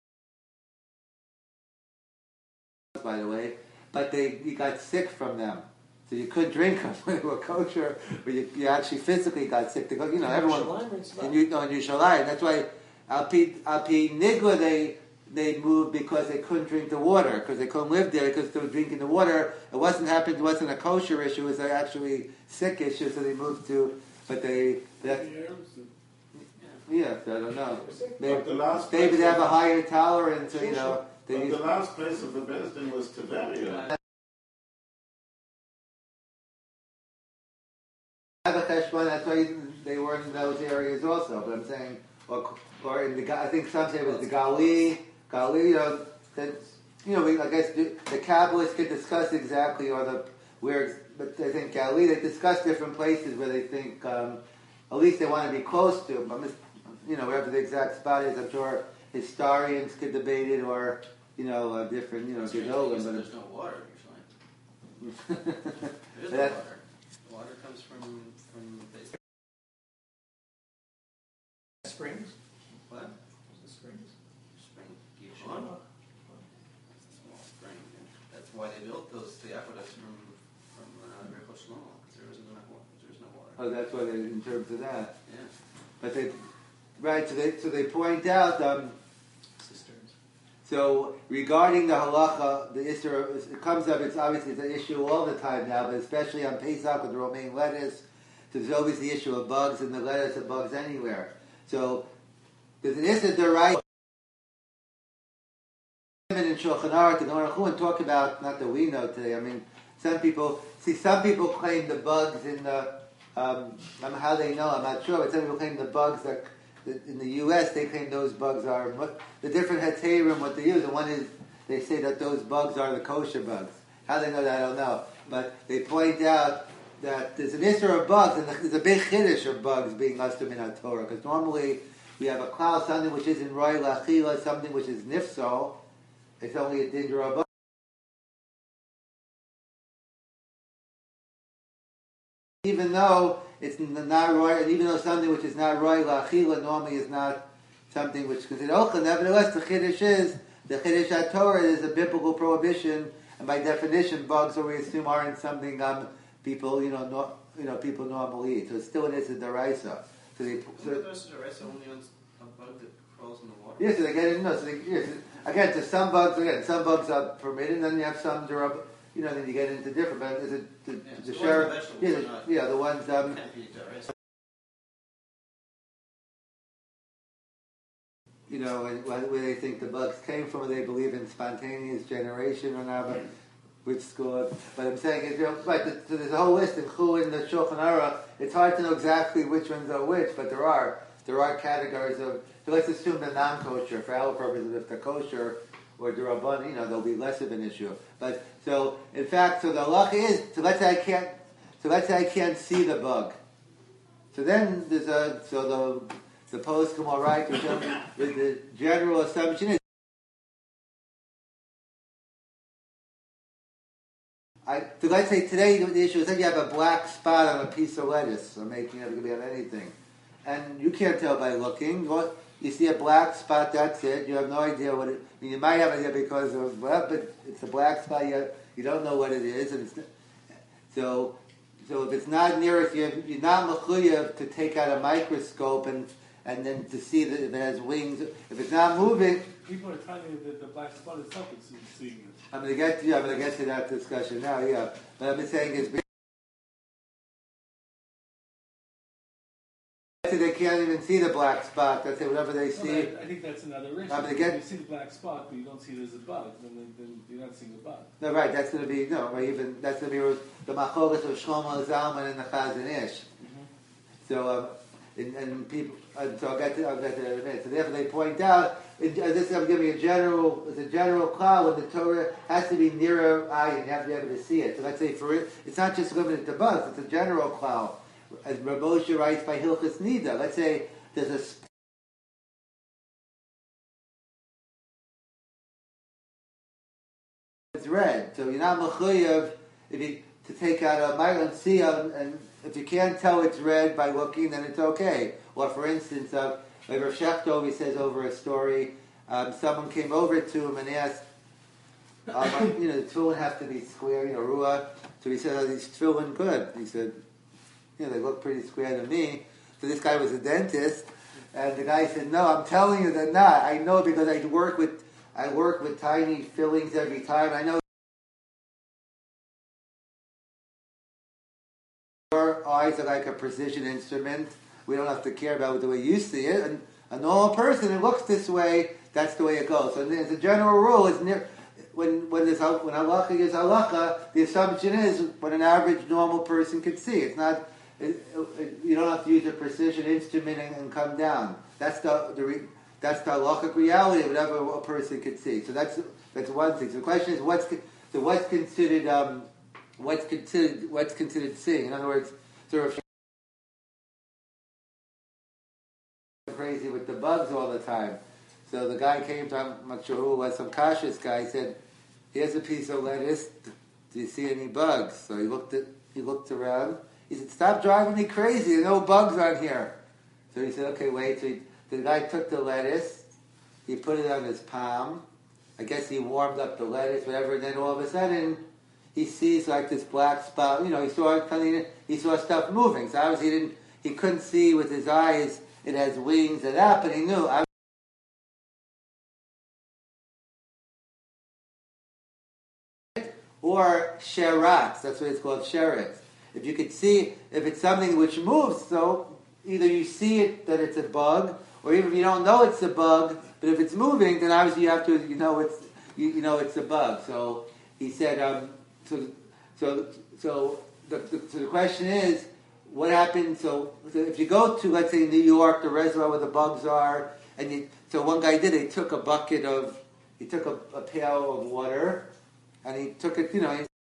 By the way. But they, you got sick from them, so you couldn't drink them when they were kosher. But you, you actually physically got sick. Because, you know, everyone and you know in Yerushalayim. That's why Al Pi Al Pi Nigla they they moved because they couldn't drink the water because they couldn't live there because they were drinking the water. It wasn't happening. It wasn't a kosher issue. It was an actually sick issue. So they moved to. But they. That, yeah, I don't know. Maybe, But the last maybe place they have of- a higher tolerance. So, you know. They But use, the last place of the Besdin was Tiberia. have a cheshbon, that's why they were in those areas also. But I'm saying, or, or in the, Ga- I think some say it was the Gali, Gali, you know, that, you know, we, I guess the, the Kabbalists could discuss exactly, or the, where, but I think Gali, they discuss different places where they think, um, at least they want to be close to, but, you know, wherever the exact spot is, I'm sure historians could debate it, or, you know, uh, different, you know, Gedolim, but There's no water usually. There is no That- water. The water comes from from the Springs. what? The springs. Spring Gishon. It's a small spring. And that's why they built those the aqueducts from from uh, Rechot Shlomo, because there isn't enough water. There is no water. oh, that's what it, in terms of that. but they, right, so they, so they point out, um, Cisterns. so regarding the halacha, the issue, it comes up, it's obviously it's an issue all the time now, but especially on Pesach with the romaine lettuce, there's always the issue of bugs in the lettuce and bugs anywhere. So, there's an issue to right in Shulchan Aruch and Aruch and talk about, not that we know today, I mean, some people, see some people claim the bugs in the, um, I don't know how they know, I'm not sure, but some people claim the bugs that, that in the U S they claim those bugs are, what, the different heterim, what they use, and one is, they say that those bugs are the kosher bugs. How they know that, I don't know. But they point out that there's an issue of bugs, and there's a big chiddush of bugs being usher in Torah, because normally we have a cloud, something which is in roy lachila, something which is nifso, it's only a din rabbanan. Even though it's not roy, and even though something which is not roy lachila normally is not something which is considered ochel, nevertheless the chiddush is, the chiddush HaTorah is a biblical prohibition, and by definition bugs, or we assume, aren't something um, people, you know, no, you know, people normally eat. So it's still an issa deraisa. So they, so, The issa deraisa only on a bug that crawls in the water. yeah, so they get it. No, so they, yes, again, so some bugs, again, some bugs are permitted, and then you have some durab, you know, then you get into different. But is it the, Yeah, the so share? the vegetables Yeah, are the, not- yeah, the ones. Um, Can't be deraisa. you know, and wh- where they think the bugs came from, they believe in spontaneous generation or not, but which school. But I'm saying, is, you know, right, the, so there's a whole list in Chu in the Shulchan Aruch. It's hard to know exactly which ones are which, but there are there are categories of. So let's assume the non-kosher, for our purposes, if they're kosher or durabban, you know, there'll be less of an issue. But so, in fact, so the halacha is. So let's say I can't. So let's say I can't see the bug. So then there's a so the. The post come all right. The, the general assumption is, I, so let's say today the issue is that you have a black spot on a piece of lettuce. I'm making it, it could be on anything, and you can't tell by looking. What you see a black spot, that's it. You have no idea what it. I mean, you might have an idea because of well, but it's a black spot. You you don't know what it is, and it's so. So if it's not near us, you're, you're not mechuyev to take out a microscope and. And then to see that if it has wings, if it's not moving, People are telling you that the black spot itself is seeing it. I'm going to get to you. I'm going to get to that discussion now. Yeah, but I'm saying is they can't even see the black spot. That's whatever they see. Well, I, I think that's another issue. I'm gonna get- you see the black spot, but you don't see it as a bug, then, then, then you're not seeing a bug. No, right. That's going to be no. Right, even that's going to be the machogas of Shlomo Zalman and the Chazon Ish. Mm-hmm. So, um, and, and people. And so I'll get to I'll get to that in a minute. So therefore, they point out. In, uh, this I'm giving a general. It's a general cloud when the Torah has to be nearer eye and you have to be able to see it. So let's say for it, it's not just limited to bugs. It's a general cloud. As Rav Moshe writes by Hilchas Nida. Let's say there's a. Sp- It's red, so you're not mechuyev if you to take out a micro and see um, and if you can't tell it's red by looking, then it's okay. Or for instance, uh, like Rav Shechtov, he says over a story, um, someone came over to him and asked, um, you know, the tefillin have to be square, you know, ruah. So he said, "Are these tefillin good?" He said, "You know, they look pretty square to me." So this guy was a dentist, and the guy said, "No, I'm telling you they're not. I know because I work with I work with tiny fillings every time. I know." Our eyes are like a precision instrument. We don't have to care about the way you see it. And a normal person, it looks this way, that's the way it goes. So as a general rule, it's near, when when there's when halacha is halacha, the assumption is what an average normal person can see. It's not it, it, you don't have to use a precision instrument and, and come down. That's the, the re, that's the halachic reality of whatever a person can see. So that's that's one thing. So the question is what's so what's considered um, what's considered what's considered seeing. In other words, sort of crazy with the bugs all the time. So the guy came to, I'm not sure who it was, some cautious guy, said, "Here's a piece of lettuce. Do you see any bugs?" So he looked at, he looked around. He said, "Stop driving me crazy. There are no bugs on here." So he said, "Okay, wait." So he, the guy took the lettuce. He put it on his palm. I guess he warmed up the lettuce, whatever. And then all of a sudden, he sees like this black spot. You know, he saw he saw stuff moving. So obviously, he didn't. He couldn't see with his eyes it has wings and that, but he knew. I, or sherats, that's what it's called, sherats. If you could see, if it's something which moves, so either you see it that it's a bug, or even if you don't know it's a bug, but if it's moving, then obviously you have to, you know it's, you, you know it's a bug. So he said, um, so, so, so the, the, so the question is, what happened? So, so if you go to, let's say, New York, the reservoir where the bugs are, and you, so one guy did, he took a bucket of, he took a, a pail of water, and he took it, you know, he,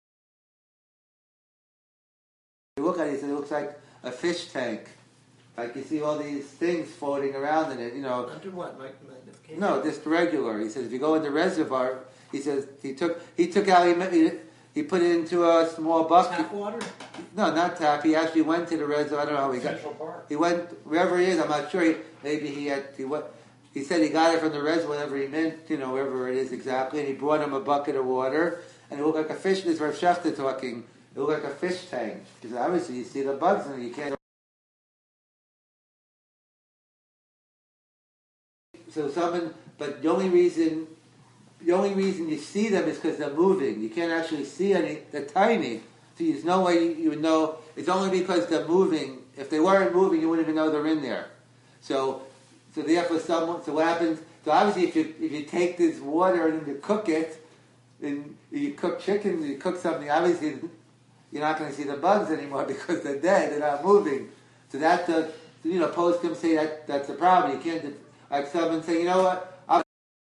you look at it, he said, it looks like a fish tank. Like you see all these things floating around in it, you know. Under what? Mag- magnification? No, just regular. He says, if you go in the reservoir, he says, he took, he took out, he, he put it into a small bucket. Tap water? No, not tap. He actually went to the reservoir. I don't know how he got. Central Park. He went wherever he is. I'm not sure. He, maybe he had. He went. He said he got it from the reservoir, whatever he meant. You know, wherever it is exactly. And he brought him a bucket of water, and it looked like a fish. This is Rav Shefta talking. It looked like a fish tank because obviously you see the bugs in it. You can't. So someone, but the only reason, the only reason you see them is because they're moving. You can't actually see any. They're tiny. So there's no way you, you would know. It's only because they're moving. If they weren't moving, you wouldn't even know they're in there. So, so therefore, someone. So what happens? So obviously, if you if you take this water and you cook it, and you cook chicken, you cook something. Obviously, you're not going to see the bugs anymore because they're dead. They're not moving. So that the you know postscripts say that that's a problem. You can't like someone say, you know what? I'm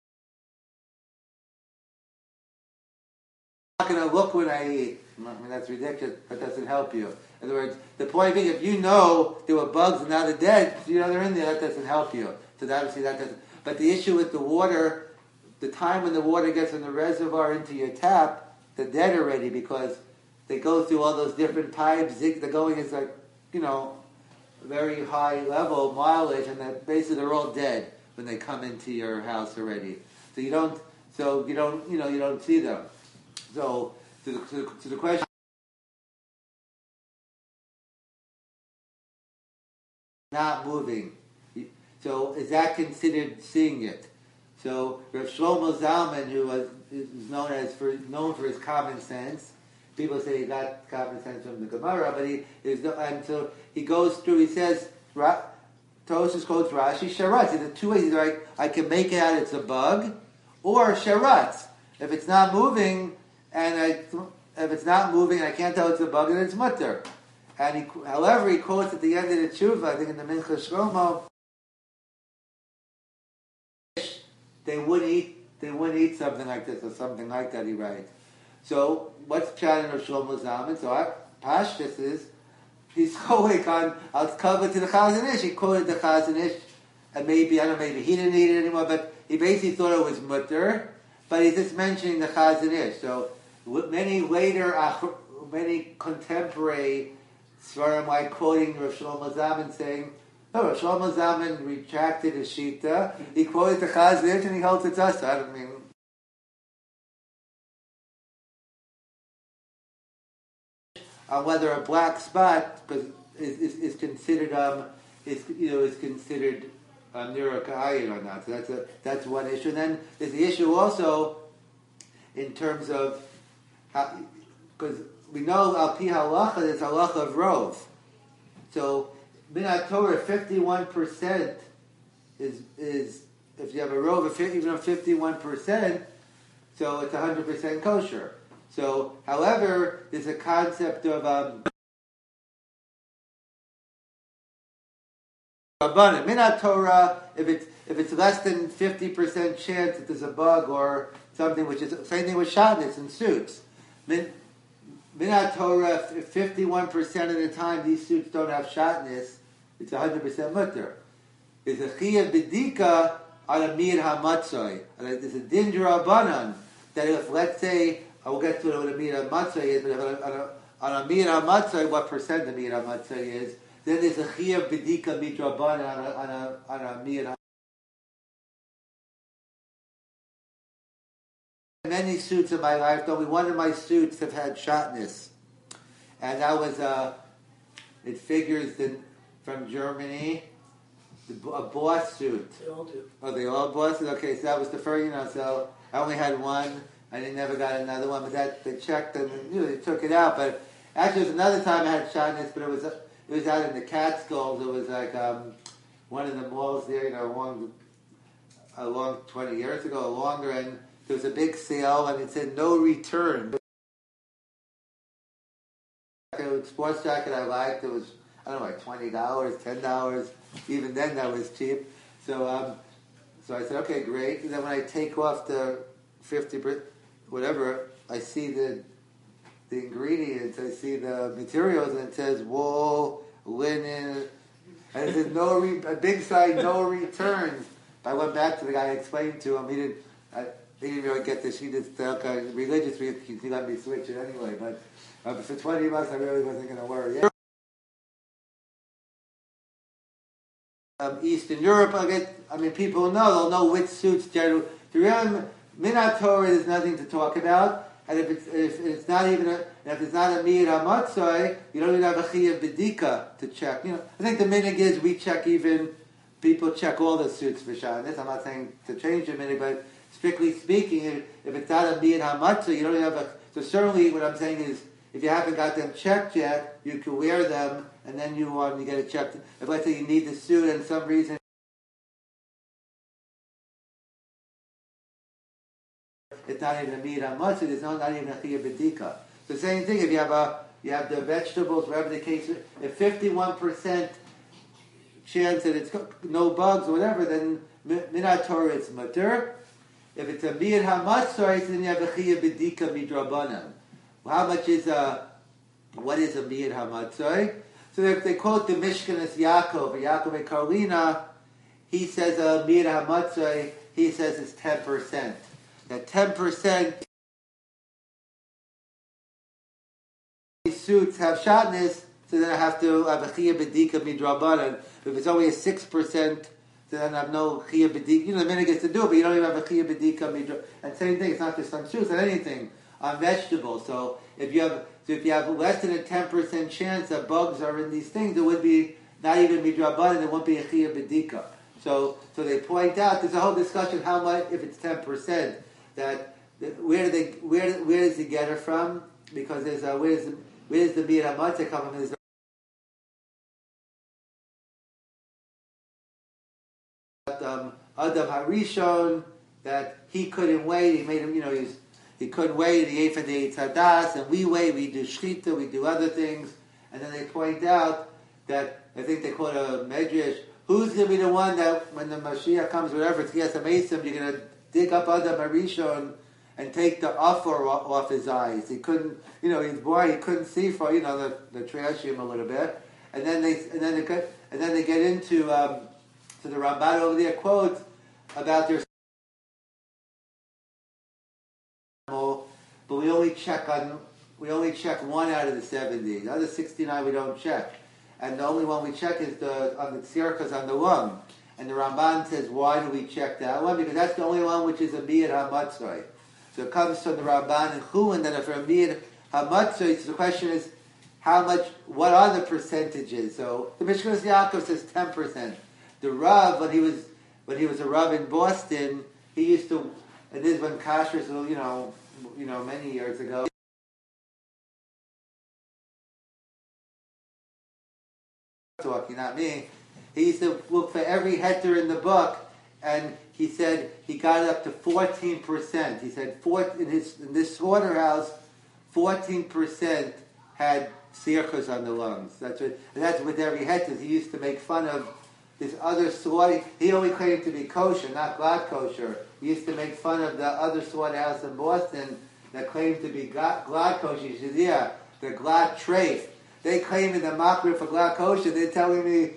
not going to look when I eat. I mean, that's ridiculous. That doesn't help you. In other words, the point being, if you know there were bugs and now they're dead, you know they're in there, that doesn't help you. So obviously that doesn't. But the issue with the water, the time when the water gets from the reservoir into your tap, they're dead already because they go through all those different pipes. They're going is like, you know, very high level mileage, and that basically they're all dead when they come into your house already. So you don't. So you don't. You know, you don't see them. So. To the, to, the, to the question, not moving. So is that considered seeing it? So Rav Shlomo Zalman, who was is known as for known for his common sense, people say he got common sense from the Gemara, but he is and so he goes through. He says, Tosfos quotes Rashi Sharatz. The two ways. He's like, I can make it out it's a bug, or Sharatz. If it's not moving. And I, if it's not moving, and I can't tell it's a bug, then it's mutter. And he, however, he quotes at the end of the tshuva, I think in the Mincha Shlomo, they would eat, they would eat something like this or something like that. He writes. So what's Pshat of Shlomo Zalman? So our Pashtus is he's going on. I'll cover to the Chazon Ish. He quoted the Chazon Ish, and maybe I don't know, maybe he didn't eat it anymore, but he basically thought it was mutter. But he's just mentioning the Chazon Ish. So many later, many contemporary Svarim like quoting Rav Shlomo Zalman saying, no, Rav Shlomo Zalman retracted his Shita. He quoted the Chazon Ish and he holds it's us. I don't mean. On whether a black spot because is, is, is considered um is you know is considered um, Nirakayin or not. So that's a that's one issue. And then there's the issue also in terms of how, because we know al pi halacha there's halacha of rov. So Minat Torah fifty-one percent is is if you have a rov of even of fifty-one percent, so it's one hundred percent kosher. So, however, there's a concept of um, Minat Torah. If it's if it's less than fifty percent chance that there's a bug or something, which is same thing with shatnez and suits. Min, Minat Torah, fifty-one percent of the time these suits don't have shatnez, it's one hundred percent mutter. There's a chiyah b'dika on a mir hamatzoi. There's a din d'Rabbanan that if let's say I will get to what a mir hamatzoi is, but if on a, on a mir hamatzoi, what percent the mir hamatzoi is, then there's a chiyah b'dika midrabanan on a on a on a mir. Many suits in my life, only one of my suits have had shatnez, and that was uh, it figures that from Germany, the, a boss suit. They all do. Oh, they all bosses? Okay, so that was the first, you know, so I only had one. I didn't never got another one, but that they checked and you know, they took it out. But actually, there was another time I had shyness, but it was it was out in the Catskills. It was like um, one of the malls there, you know, along along twenty years ago, or longer, and there was a big sale, and it said no return. A sports jacket I liked. It was I don't know, like twenty dollars, ten dollars. Even then, that was cheap. So, um, so I said, okay, great. And then when I take off the fifty, whatever, I see the the ingredients. I see the materials, and it says wool, linen, and it says no re- a big sign, no returns. I went back to the guy. I explained to him. He didn't. I, he didn't really get this. He just uh, okay, religious. He let me switch it anyway. But uh, for twenty bucks, I really wasn't going to worry. Um, Eastern Europe, I get. I mean, people know. They'll know which suits generally. The real Minat Torah is nothing to talk about. And if it's, if it's not even a, if it's not a miyad hamatzai, you don't even have a chiyuv b'dika to check. You know, I think the minhag is we check even people check all the suits for shanis. I'm not saying to change the minhag, but strictly speaking, if, if it's not a miyad hamatzai, you don't even have a. So certainly, what I'm saying is, if you haven't got them checked yet, you can wear them, and then you want um, you get it checked. If let's say you need the suit and some reason. It's not even a meat on much. It's not, not even a chiyuv b'dika. The same thing. If you have a, you have the vegetables, whatever the case is. If fifty-one percent chance that it's no bugs or whatever, then minat Torah it's matur. If it's a miyad hamatzai, then you have a chiyuv b'dika midrabanan. How much is a? What is a miyad hamatzai? So if they quote the Mishkanas Yaakov, or Yaakov Karlina, he says a miyad hamatzai. He says it's ten percent. That ten percent suits have shatnez, so then I have to have a chiyuv b'dika midrabanan. If it's only a six percent, then I have no chiyuv b'dika. You know, the minhag gets to do it, but you don't even have a chiyuv b'dika midrabanan. And same thing, it's not just on suits, on anything, on vegetables. So if you have, so if you have less than a ten percent chance that bugs are in these things, it would be not even midrabanan. It won't be a chiyuv b'dika. So, so they point out there's a whole discussion how much if it's ten percent. That where do they where where does he get it from? Because there's a, where's the where's the miyad hamatzai come from? There's um, Adam Harishon that he couldn't wait. He made him, you know, he's he couldn't wait. He ate for the Eitzadas, and we wait. We do shchita, we do other things, and then they point out that I think they call it a medrash. Who's going to be the one that when the Mashiach comes, whatever, it's yes, amazing, you're going to dig up Adam Harishon and take the offer off his eyes. He couldn't, you know, he's boy, he couldn't see for, you know, the, the trash him a little bit. And then they, and then they get, and then they get into, um, to the Ramban over there quote about their, but we only check on, we only check one out of the seventy. The other sixty-nine we don't check. And the only one we check is the, on the tzirkas on the lung. And the Ramban says, why do we check that one? Because that's the only one which is a miyad hamatzai. So it comes from the Ramban and Chu, and then if a miyad hamatzai, so the question is, how much, what are the percentages? So the Mishkanas Yaakov says ten percent. The Rav, when he was, when he was a Rav in Boston, he used to, and this is when kashrus, you know, you know, many years ago, talking, not me. He used to look for every heter in the book, and he said he got it up to fourteen percent. He said four, in his in this slaughterhouse, fourteen percent had sirchos on the lungs. That's what, and that's with every heter. He used to make fun of this other slaughter. He only claimed to be kosher, not glad kosher. He used to make fun of the other slaughterhouse in Boston that claimed to be glad kosher. He said, yeah, the glad treif. They claim in the makri for glad kosher. They're telling me.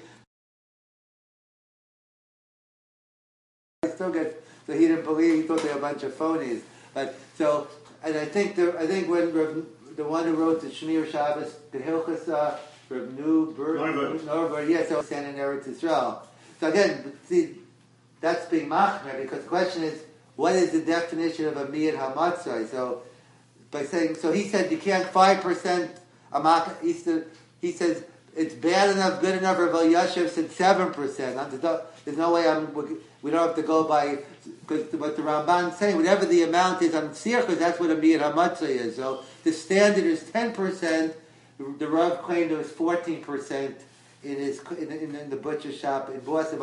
Still get, so he didn't believe. He thought they were a bunch of phonies. But so, and I think the I think when Rav, the one who wrote the Shmir Shabbos, the Hilchas, uh, Rav Newberg, Norberg, yes, so sent in Eretz Yisrael. So again, see, that's being machmer because the question is, what is the definition of a miyad hamatzai? So by saying, so he said you can't five percent. He said he says it's bad enough, good enough. Rav Yashiv said seven percent. There's no way I'm. We don't have to go by because what the Ramban's saying. Whatever the amount is on tzirchus, that's what a miyat hamatzah is. So the standard is ten percent. The Rav claimed it was fourteen percent in his in, in, in the butcher shop in Boston.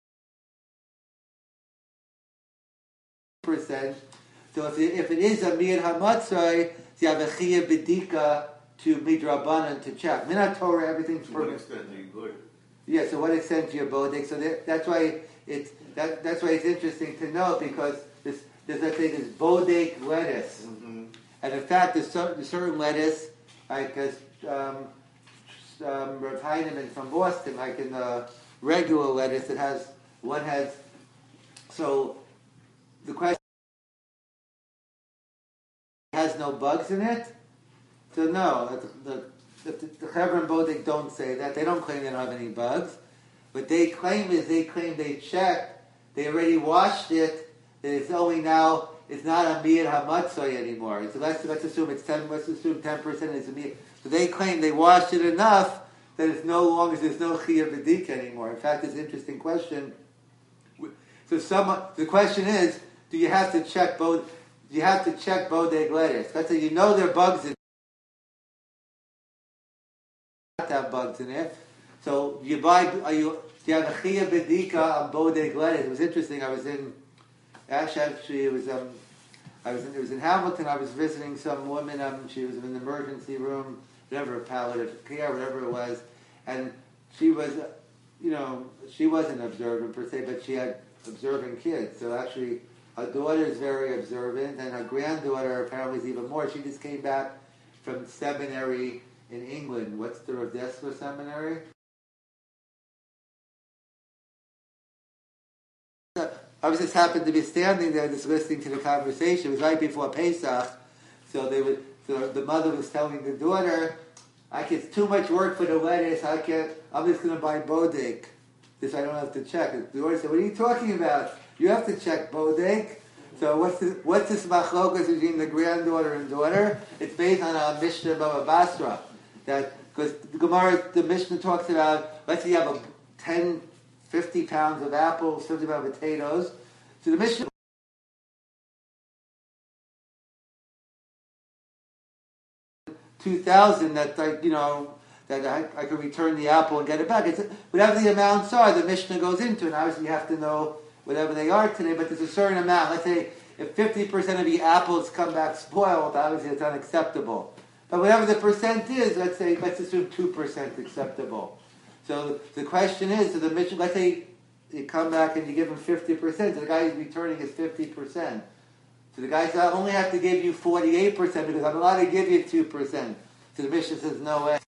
Percent. So if it, if it is a miyat hamatzah, you have a chiyah bedika to midrabanan to check. Minat Torah, everything's To what perfect. extent are you good? Yeah. So what extent to your bodek? So there, that's why it's that, that's why it's interesting to know because this there's let's say this bodek lettuce, Mm-hmm. and in fact there's certain, certain lettuce like as um, um, Rav Heinemann from Boston, like in the regular lettuce, it has one has so the question has no bugs in it. So no, the the, the, the Chevron Bodek don't say that. They don't claim they don't have any bugs. What they claim is they claim they checked, they already washed it, that it's only now, it's not a miyat hamatzah anymore. So let's, let's assume it's ten, let's assume ten percent is a miyat. So they claim they washed it enough that it's no longer, there's no chiyah b'dik anymore. In fact, it's an interesting question. So some, the question is, do you have to check both, do you have to check bodeg lettuce? Let's say you know there are bugs in to have bugs in there. So you buy, are you, do you have a chiyah bedika on bodeg lettuce? It was interesting. I was in, actually, actually it was, um, I was in, it was in Hamilton. I was visiting some woman. Um, she was in the emergency room, whatever, palliative care, whatever it was, and she was, you know, she wasn't observant per se, but she had observant kids. So actually, her daughter is very observant, and her granddaughter apparently is even more. She just came back from seminary in England. What's the Rav Dessler seminary? I was just happened to be standing there, just listening to the conversation. It was right before Pesach, so they would. So the mother was telling the daughter, "I can, it's too much work for the lettuce. I can't. I'm just going to buy bodek, this I don't have to check." And the daughter said, "What are you talking about? You have to check bodek." So what's this, what's this machlokas between the granddaughter and daughter? It's based on a Mishnah Baba Basra. That because the Gemara, the Mishnah talks about, let's say you have a ten, fifty pounds of apples, fifty pounds of potatoes. So the Mishnah two thousand that like you know that I, I could return the apple and get it back. It's whatever the amounts are. The Mishnah goes into, and obviously you have to know whatever they are today. But there's a certain amount. Let's say if fifty percent of the apples come back spoiled, obviously it's unacceptable. But whatever the percent is, let's say, let's assume two percent acceptable. So the question is, so the Mishnah, let's say you come back and you give him fifty percent, so the guy who's returning is fifty percent. So the guy says, I only have to give you forty-eight percent because I'm allowed to give you two percent. So the Mishnah says, no way.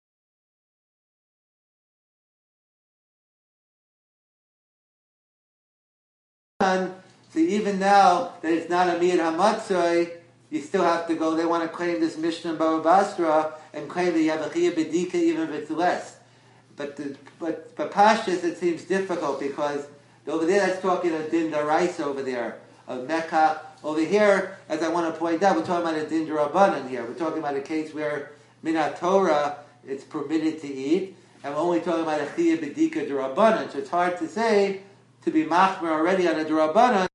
So even now that it's not a miyat hamatzah, you still have to go. They want to claim this Mishnah Baba Basra and claim that you have a chiyah bedika even if it's less. But the, but but Pashas it seems difficult because over there that's talking a din daraisa over there of Mecca. Over here, as I want to point out, we're talking about a din darabanan here. We're talking about a case where minat Torah it's permitted to eat, and we're only talking about a chiyah bedika darabanan. So it's hard to say to be machmer already on a darabanan.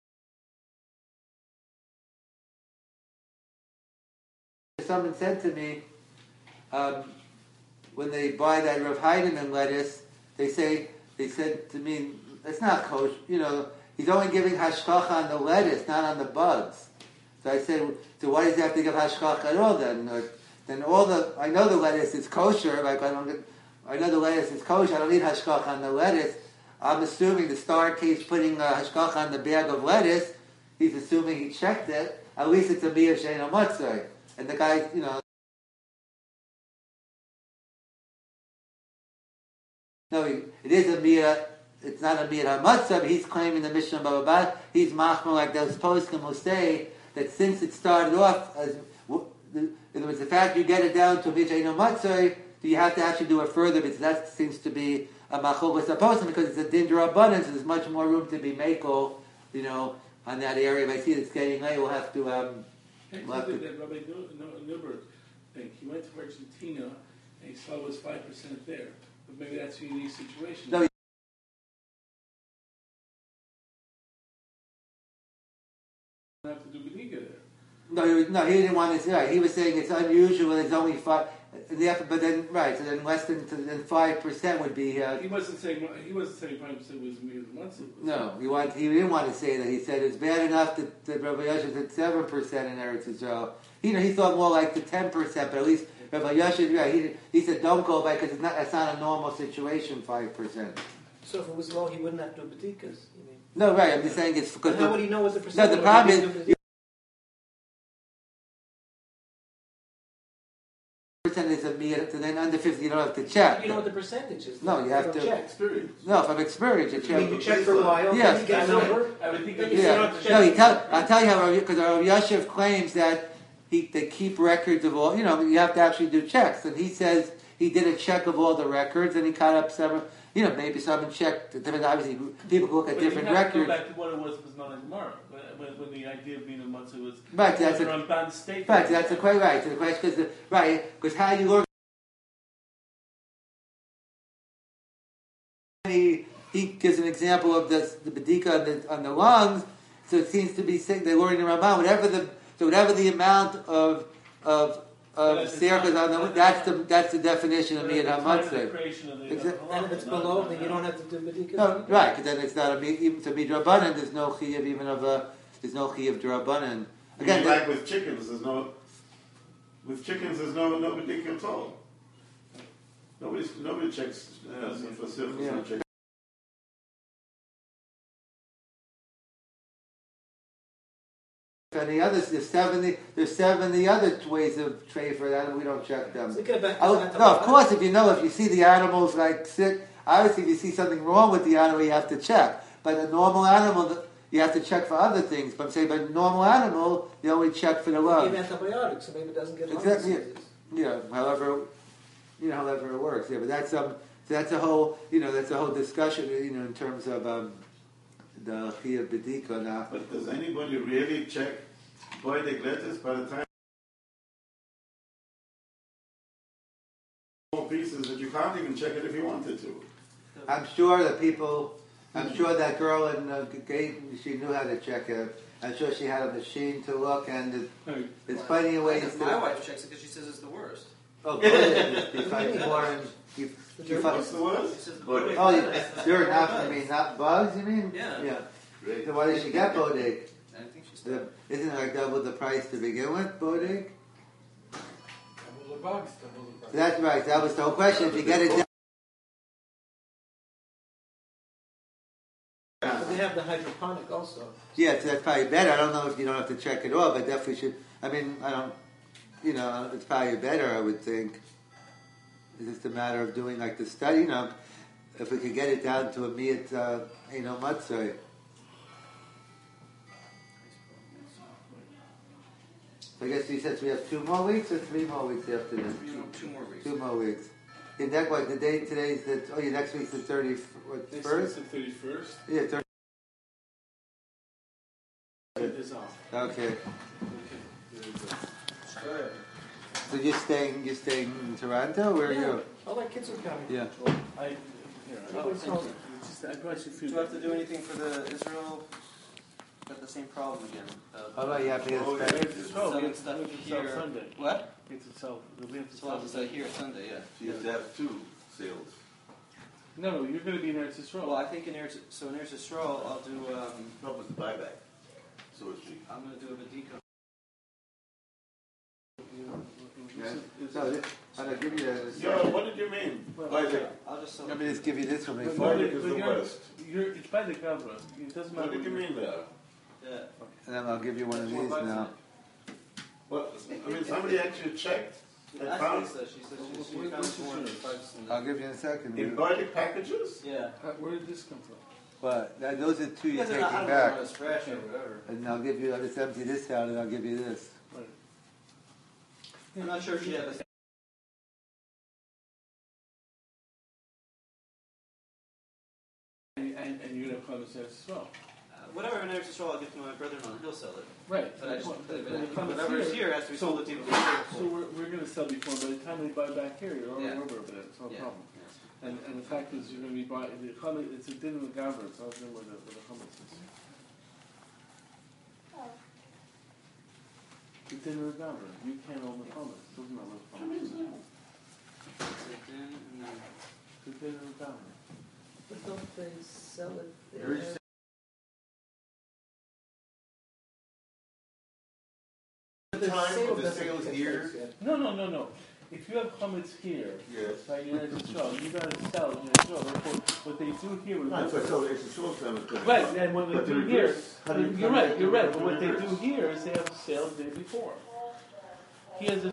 Someone said to me, um, when they buy that Rav Heinemann lettuce, they say they said to me, it's not kosher. You know, he's only giving hashkacha on the lettuce, not on the bugs. So I said, so why does he have to give hashkacha at all then? Or, then all the I know the lettuce is kosher. Like I don't, get, I know the lettuce is kosher. I don't need hashkacha on the lettuce. I'm assuming the star keeps putting uh, hashkacha on the bag of lettuce. He's assuming he checked it. At least it's a miyah she'eino matzah. And the guy, you know, no, it is a miyah. It's not a miyah hamatzah. He's claiming the Mishnah Baba Basra. He's machmer like those poskim who say that since it started off as, in other words, the fact you get it down to a miyah she'eino matzah, do you have to actually do it further? Because that seems to be a machlokas poskim because it's a din d'rabbanan, so there's much more room to be makel, you know, on that area. If I see it's getting late, we'll have to. Um, Actually, we'll have that, to that Rabbi Newberg thing. He went to Argentina and he saw it was five percent there. But maybe that's a unique situation. No, You have to do Bediga there. No, he was, no, he didn't want to say. Right. He was saying it's unusual. It's only five. The but then right. So then less than than five percent would be. Uh, He wasn't saying he wasn't saying five percent was me once. no, he wanted. He didn't want to say that. He said it's bad enough that, that Rabbi Yasha said seven percent in Eretz Yisrael. You know, he thought more like the ten percent, but at least Rabbi Yasha. Right. He he said don't go by because it's not. That's not a normal situation. Five percent. So if it was low, he wouldn't have to do bedikas. You mean? No, right. I'm just saying it's because. How The, would he know what the no, percentage? the problem is. is. Percent is a meter, so then under fifty you don't have to check. You know what the percentage is. No, you have don't to- check. Experience. No, from experience, you I mean, check. you check for a while, Yes. then you get a number. I would think that Yeah. No, he tell, I'll tell you how, because Rav Yashiv claims that he, they keep records of all, you know, you have to actually do checks. And he says he did a check of all the records and he caught up several, you know, maybe someone checked, different, obviously people look at But different you have to records. go back to what it was was not a Gemara. When, when the idea of being a matzah was Right, that's was a- Ramban state. Right, so that's the question, right, so the question is, right, because how you learn, he, he gives an example of this, the bedika on the, on the lungs, so it seems to be saying they're learning the Ramban, whatever the, so whatever the amount of, of, of That's the circles on the, time- that's the, that's the definition of But Miyad at the time of the HaMatzah. creation of the- Exa- And if it's below, then you don't have to do bedikas. No, right, because then it's not a, even to be Drabanan, there's no Chiyav even of a, there's no Chiyav Drabanan. Again, Again, that- like with chickens, there's no. With chickens, there's no no bedika at all. Nobody nobody checks uh, for syphilis Yeah. on chickens. and the others, there's seventy, there's seventy other ways of trade for that, and we don't check them. So you get back to Oh, that no, of course, if you know, if you see the animals like sick, obviously if you see something wrong with the animal, you have to check. But a normal animal, you have to check for other things. But I'm saying, but a normal animal, you only check for the Give lungs. antibiotics, so maybe it doesn't get lung Exactly. diseases. Yeah, however, you know, however it works. Yeah, but that's um, so that's a whole, you know, that's a whole discussion, you know, in terms of um, the Chiyah B'dika now. But does anybody really check boy the letters by the time more pieces that you can't even check it if you wanted to? I'm sure that people, I'm sure that girl in uh, Gate, she knew how to check it. I'm sure she had a machine to look, and it, Right. there's plenty of ways Because to. my wife checks it because she says it's the worst. Oh, good. You find more and you, you find, What's the word? She says the But- bodeg oh, you, letters. you're not, I mean, not bugs, you mean? Yeah. Yeah. Great. So why did she get Bodeg? I think she's The, isn't it like double the price to begin with, Bodeg? Double the bugs, double the bugs. So that's right, that was the whole question. If you get it down. But they have the hydroponic also. Yeah, so that's probably better. I don't know if you don't have to check it all, but definitely should. I mean, I don't, you know, it's probably better, I would think. It's just a matter of doing like the study, you know, if we could get it down to a miyat, uh, you know, matzah. So I guess you said we have two more weeks or three more weeks after this? two, two more weeks. Two more weeks. Your next, what, the date today's the, oh, your next week's the thirty, what, Next week's first? the thirty-first. Yeah, thirty. It is off. Okay. Okay. There you go. So you're staying, you're staying in Toronto? Where are Yeah. you? All my kids are coming. Yeah. I, here, I Oh, don't it's think all- so. It's just, I brought you Do food. you have to do anything for the Israel? Got the same problem again. Uh, How about you have to get Oh, a yeah, special? it's to sell. We have to Stuff we have to sell here. Sunday. What? We have to sell. We have to So I'll sell. just uh, here Sunday, yeah. So you have to have two sales. No, no, you're going to be in Eretz Yisrael. Well, I think in Eretz, so in Eretz Yisrael, I'll do. Um, No, but the buyback, so to speak. I'm going to do a Badika. So, this- I'm gonna give you this. Yo, what did you mean? By the, I'll just sell. Let me just give you this one But before, no, and but is the you're- worst. You're, it's by the Gavra. It doesn't matter. what did you what mean there? Yeah. then I'll give you one of There's more these bugs in now. it. What, I mean, somebody actually checked and That's found Lisa. She said she, she What- found what's more your than choice? bugs in I'll it. give you in a second. in Nordic packages? Yeah. Uh, where did this come from? But that- those are two you're Because they're not, I taking don't know, back. a scratch or whatever. And I'll give you, I'll just empty this out and I'll give you this. Right. I'm not sure if she had the. And, and, and you're going to come to Eretz Yisrael. Uh, whatever in Eretz Yisrael, I'll give to my brother-in-law and he'll sell it. Right. But I just, But- but but it comes whatever is here. here has to be So- sold to people. So we're, we're going to sell before, by the time they buy back here, you're already Yeah. over over there. It's no Yeah. problem. And and the fact is, you're going to be buying the chametz. It's a din with gavra. It's not a din with the with the chametz. It's a din with gavra. You can't own the chametz. It doesn't matter what chametz. So then, and then It's a din with gavra. But don't they sell it there? There is- The time of the sale is here. No, no, no, no. If you have chametz here, Yes. right, you're in Israel, you got to sell it in Israel. Therefore, what they do here with Right, so, so it's a short term. it's- right, and what they But the do here, reverse, how do you you're come right, back you're to right. the But what they do reverse? here is they have a sale the day before. He has a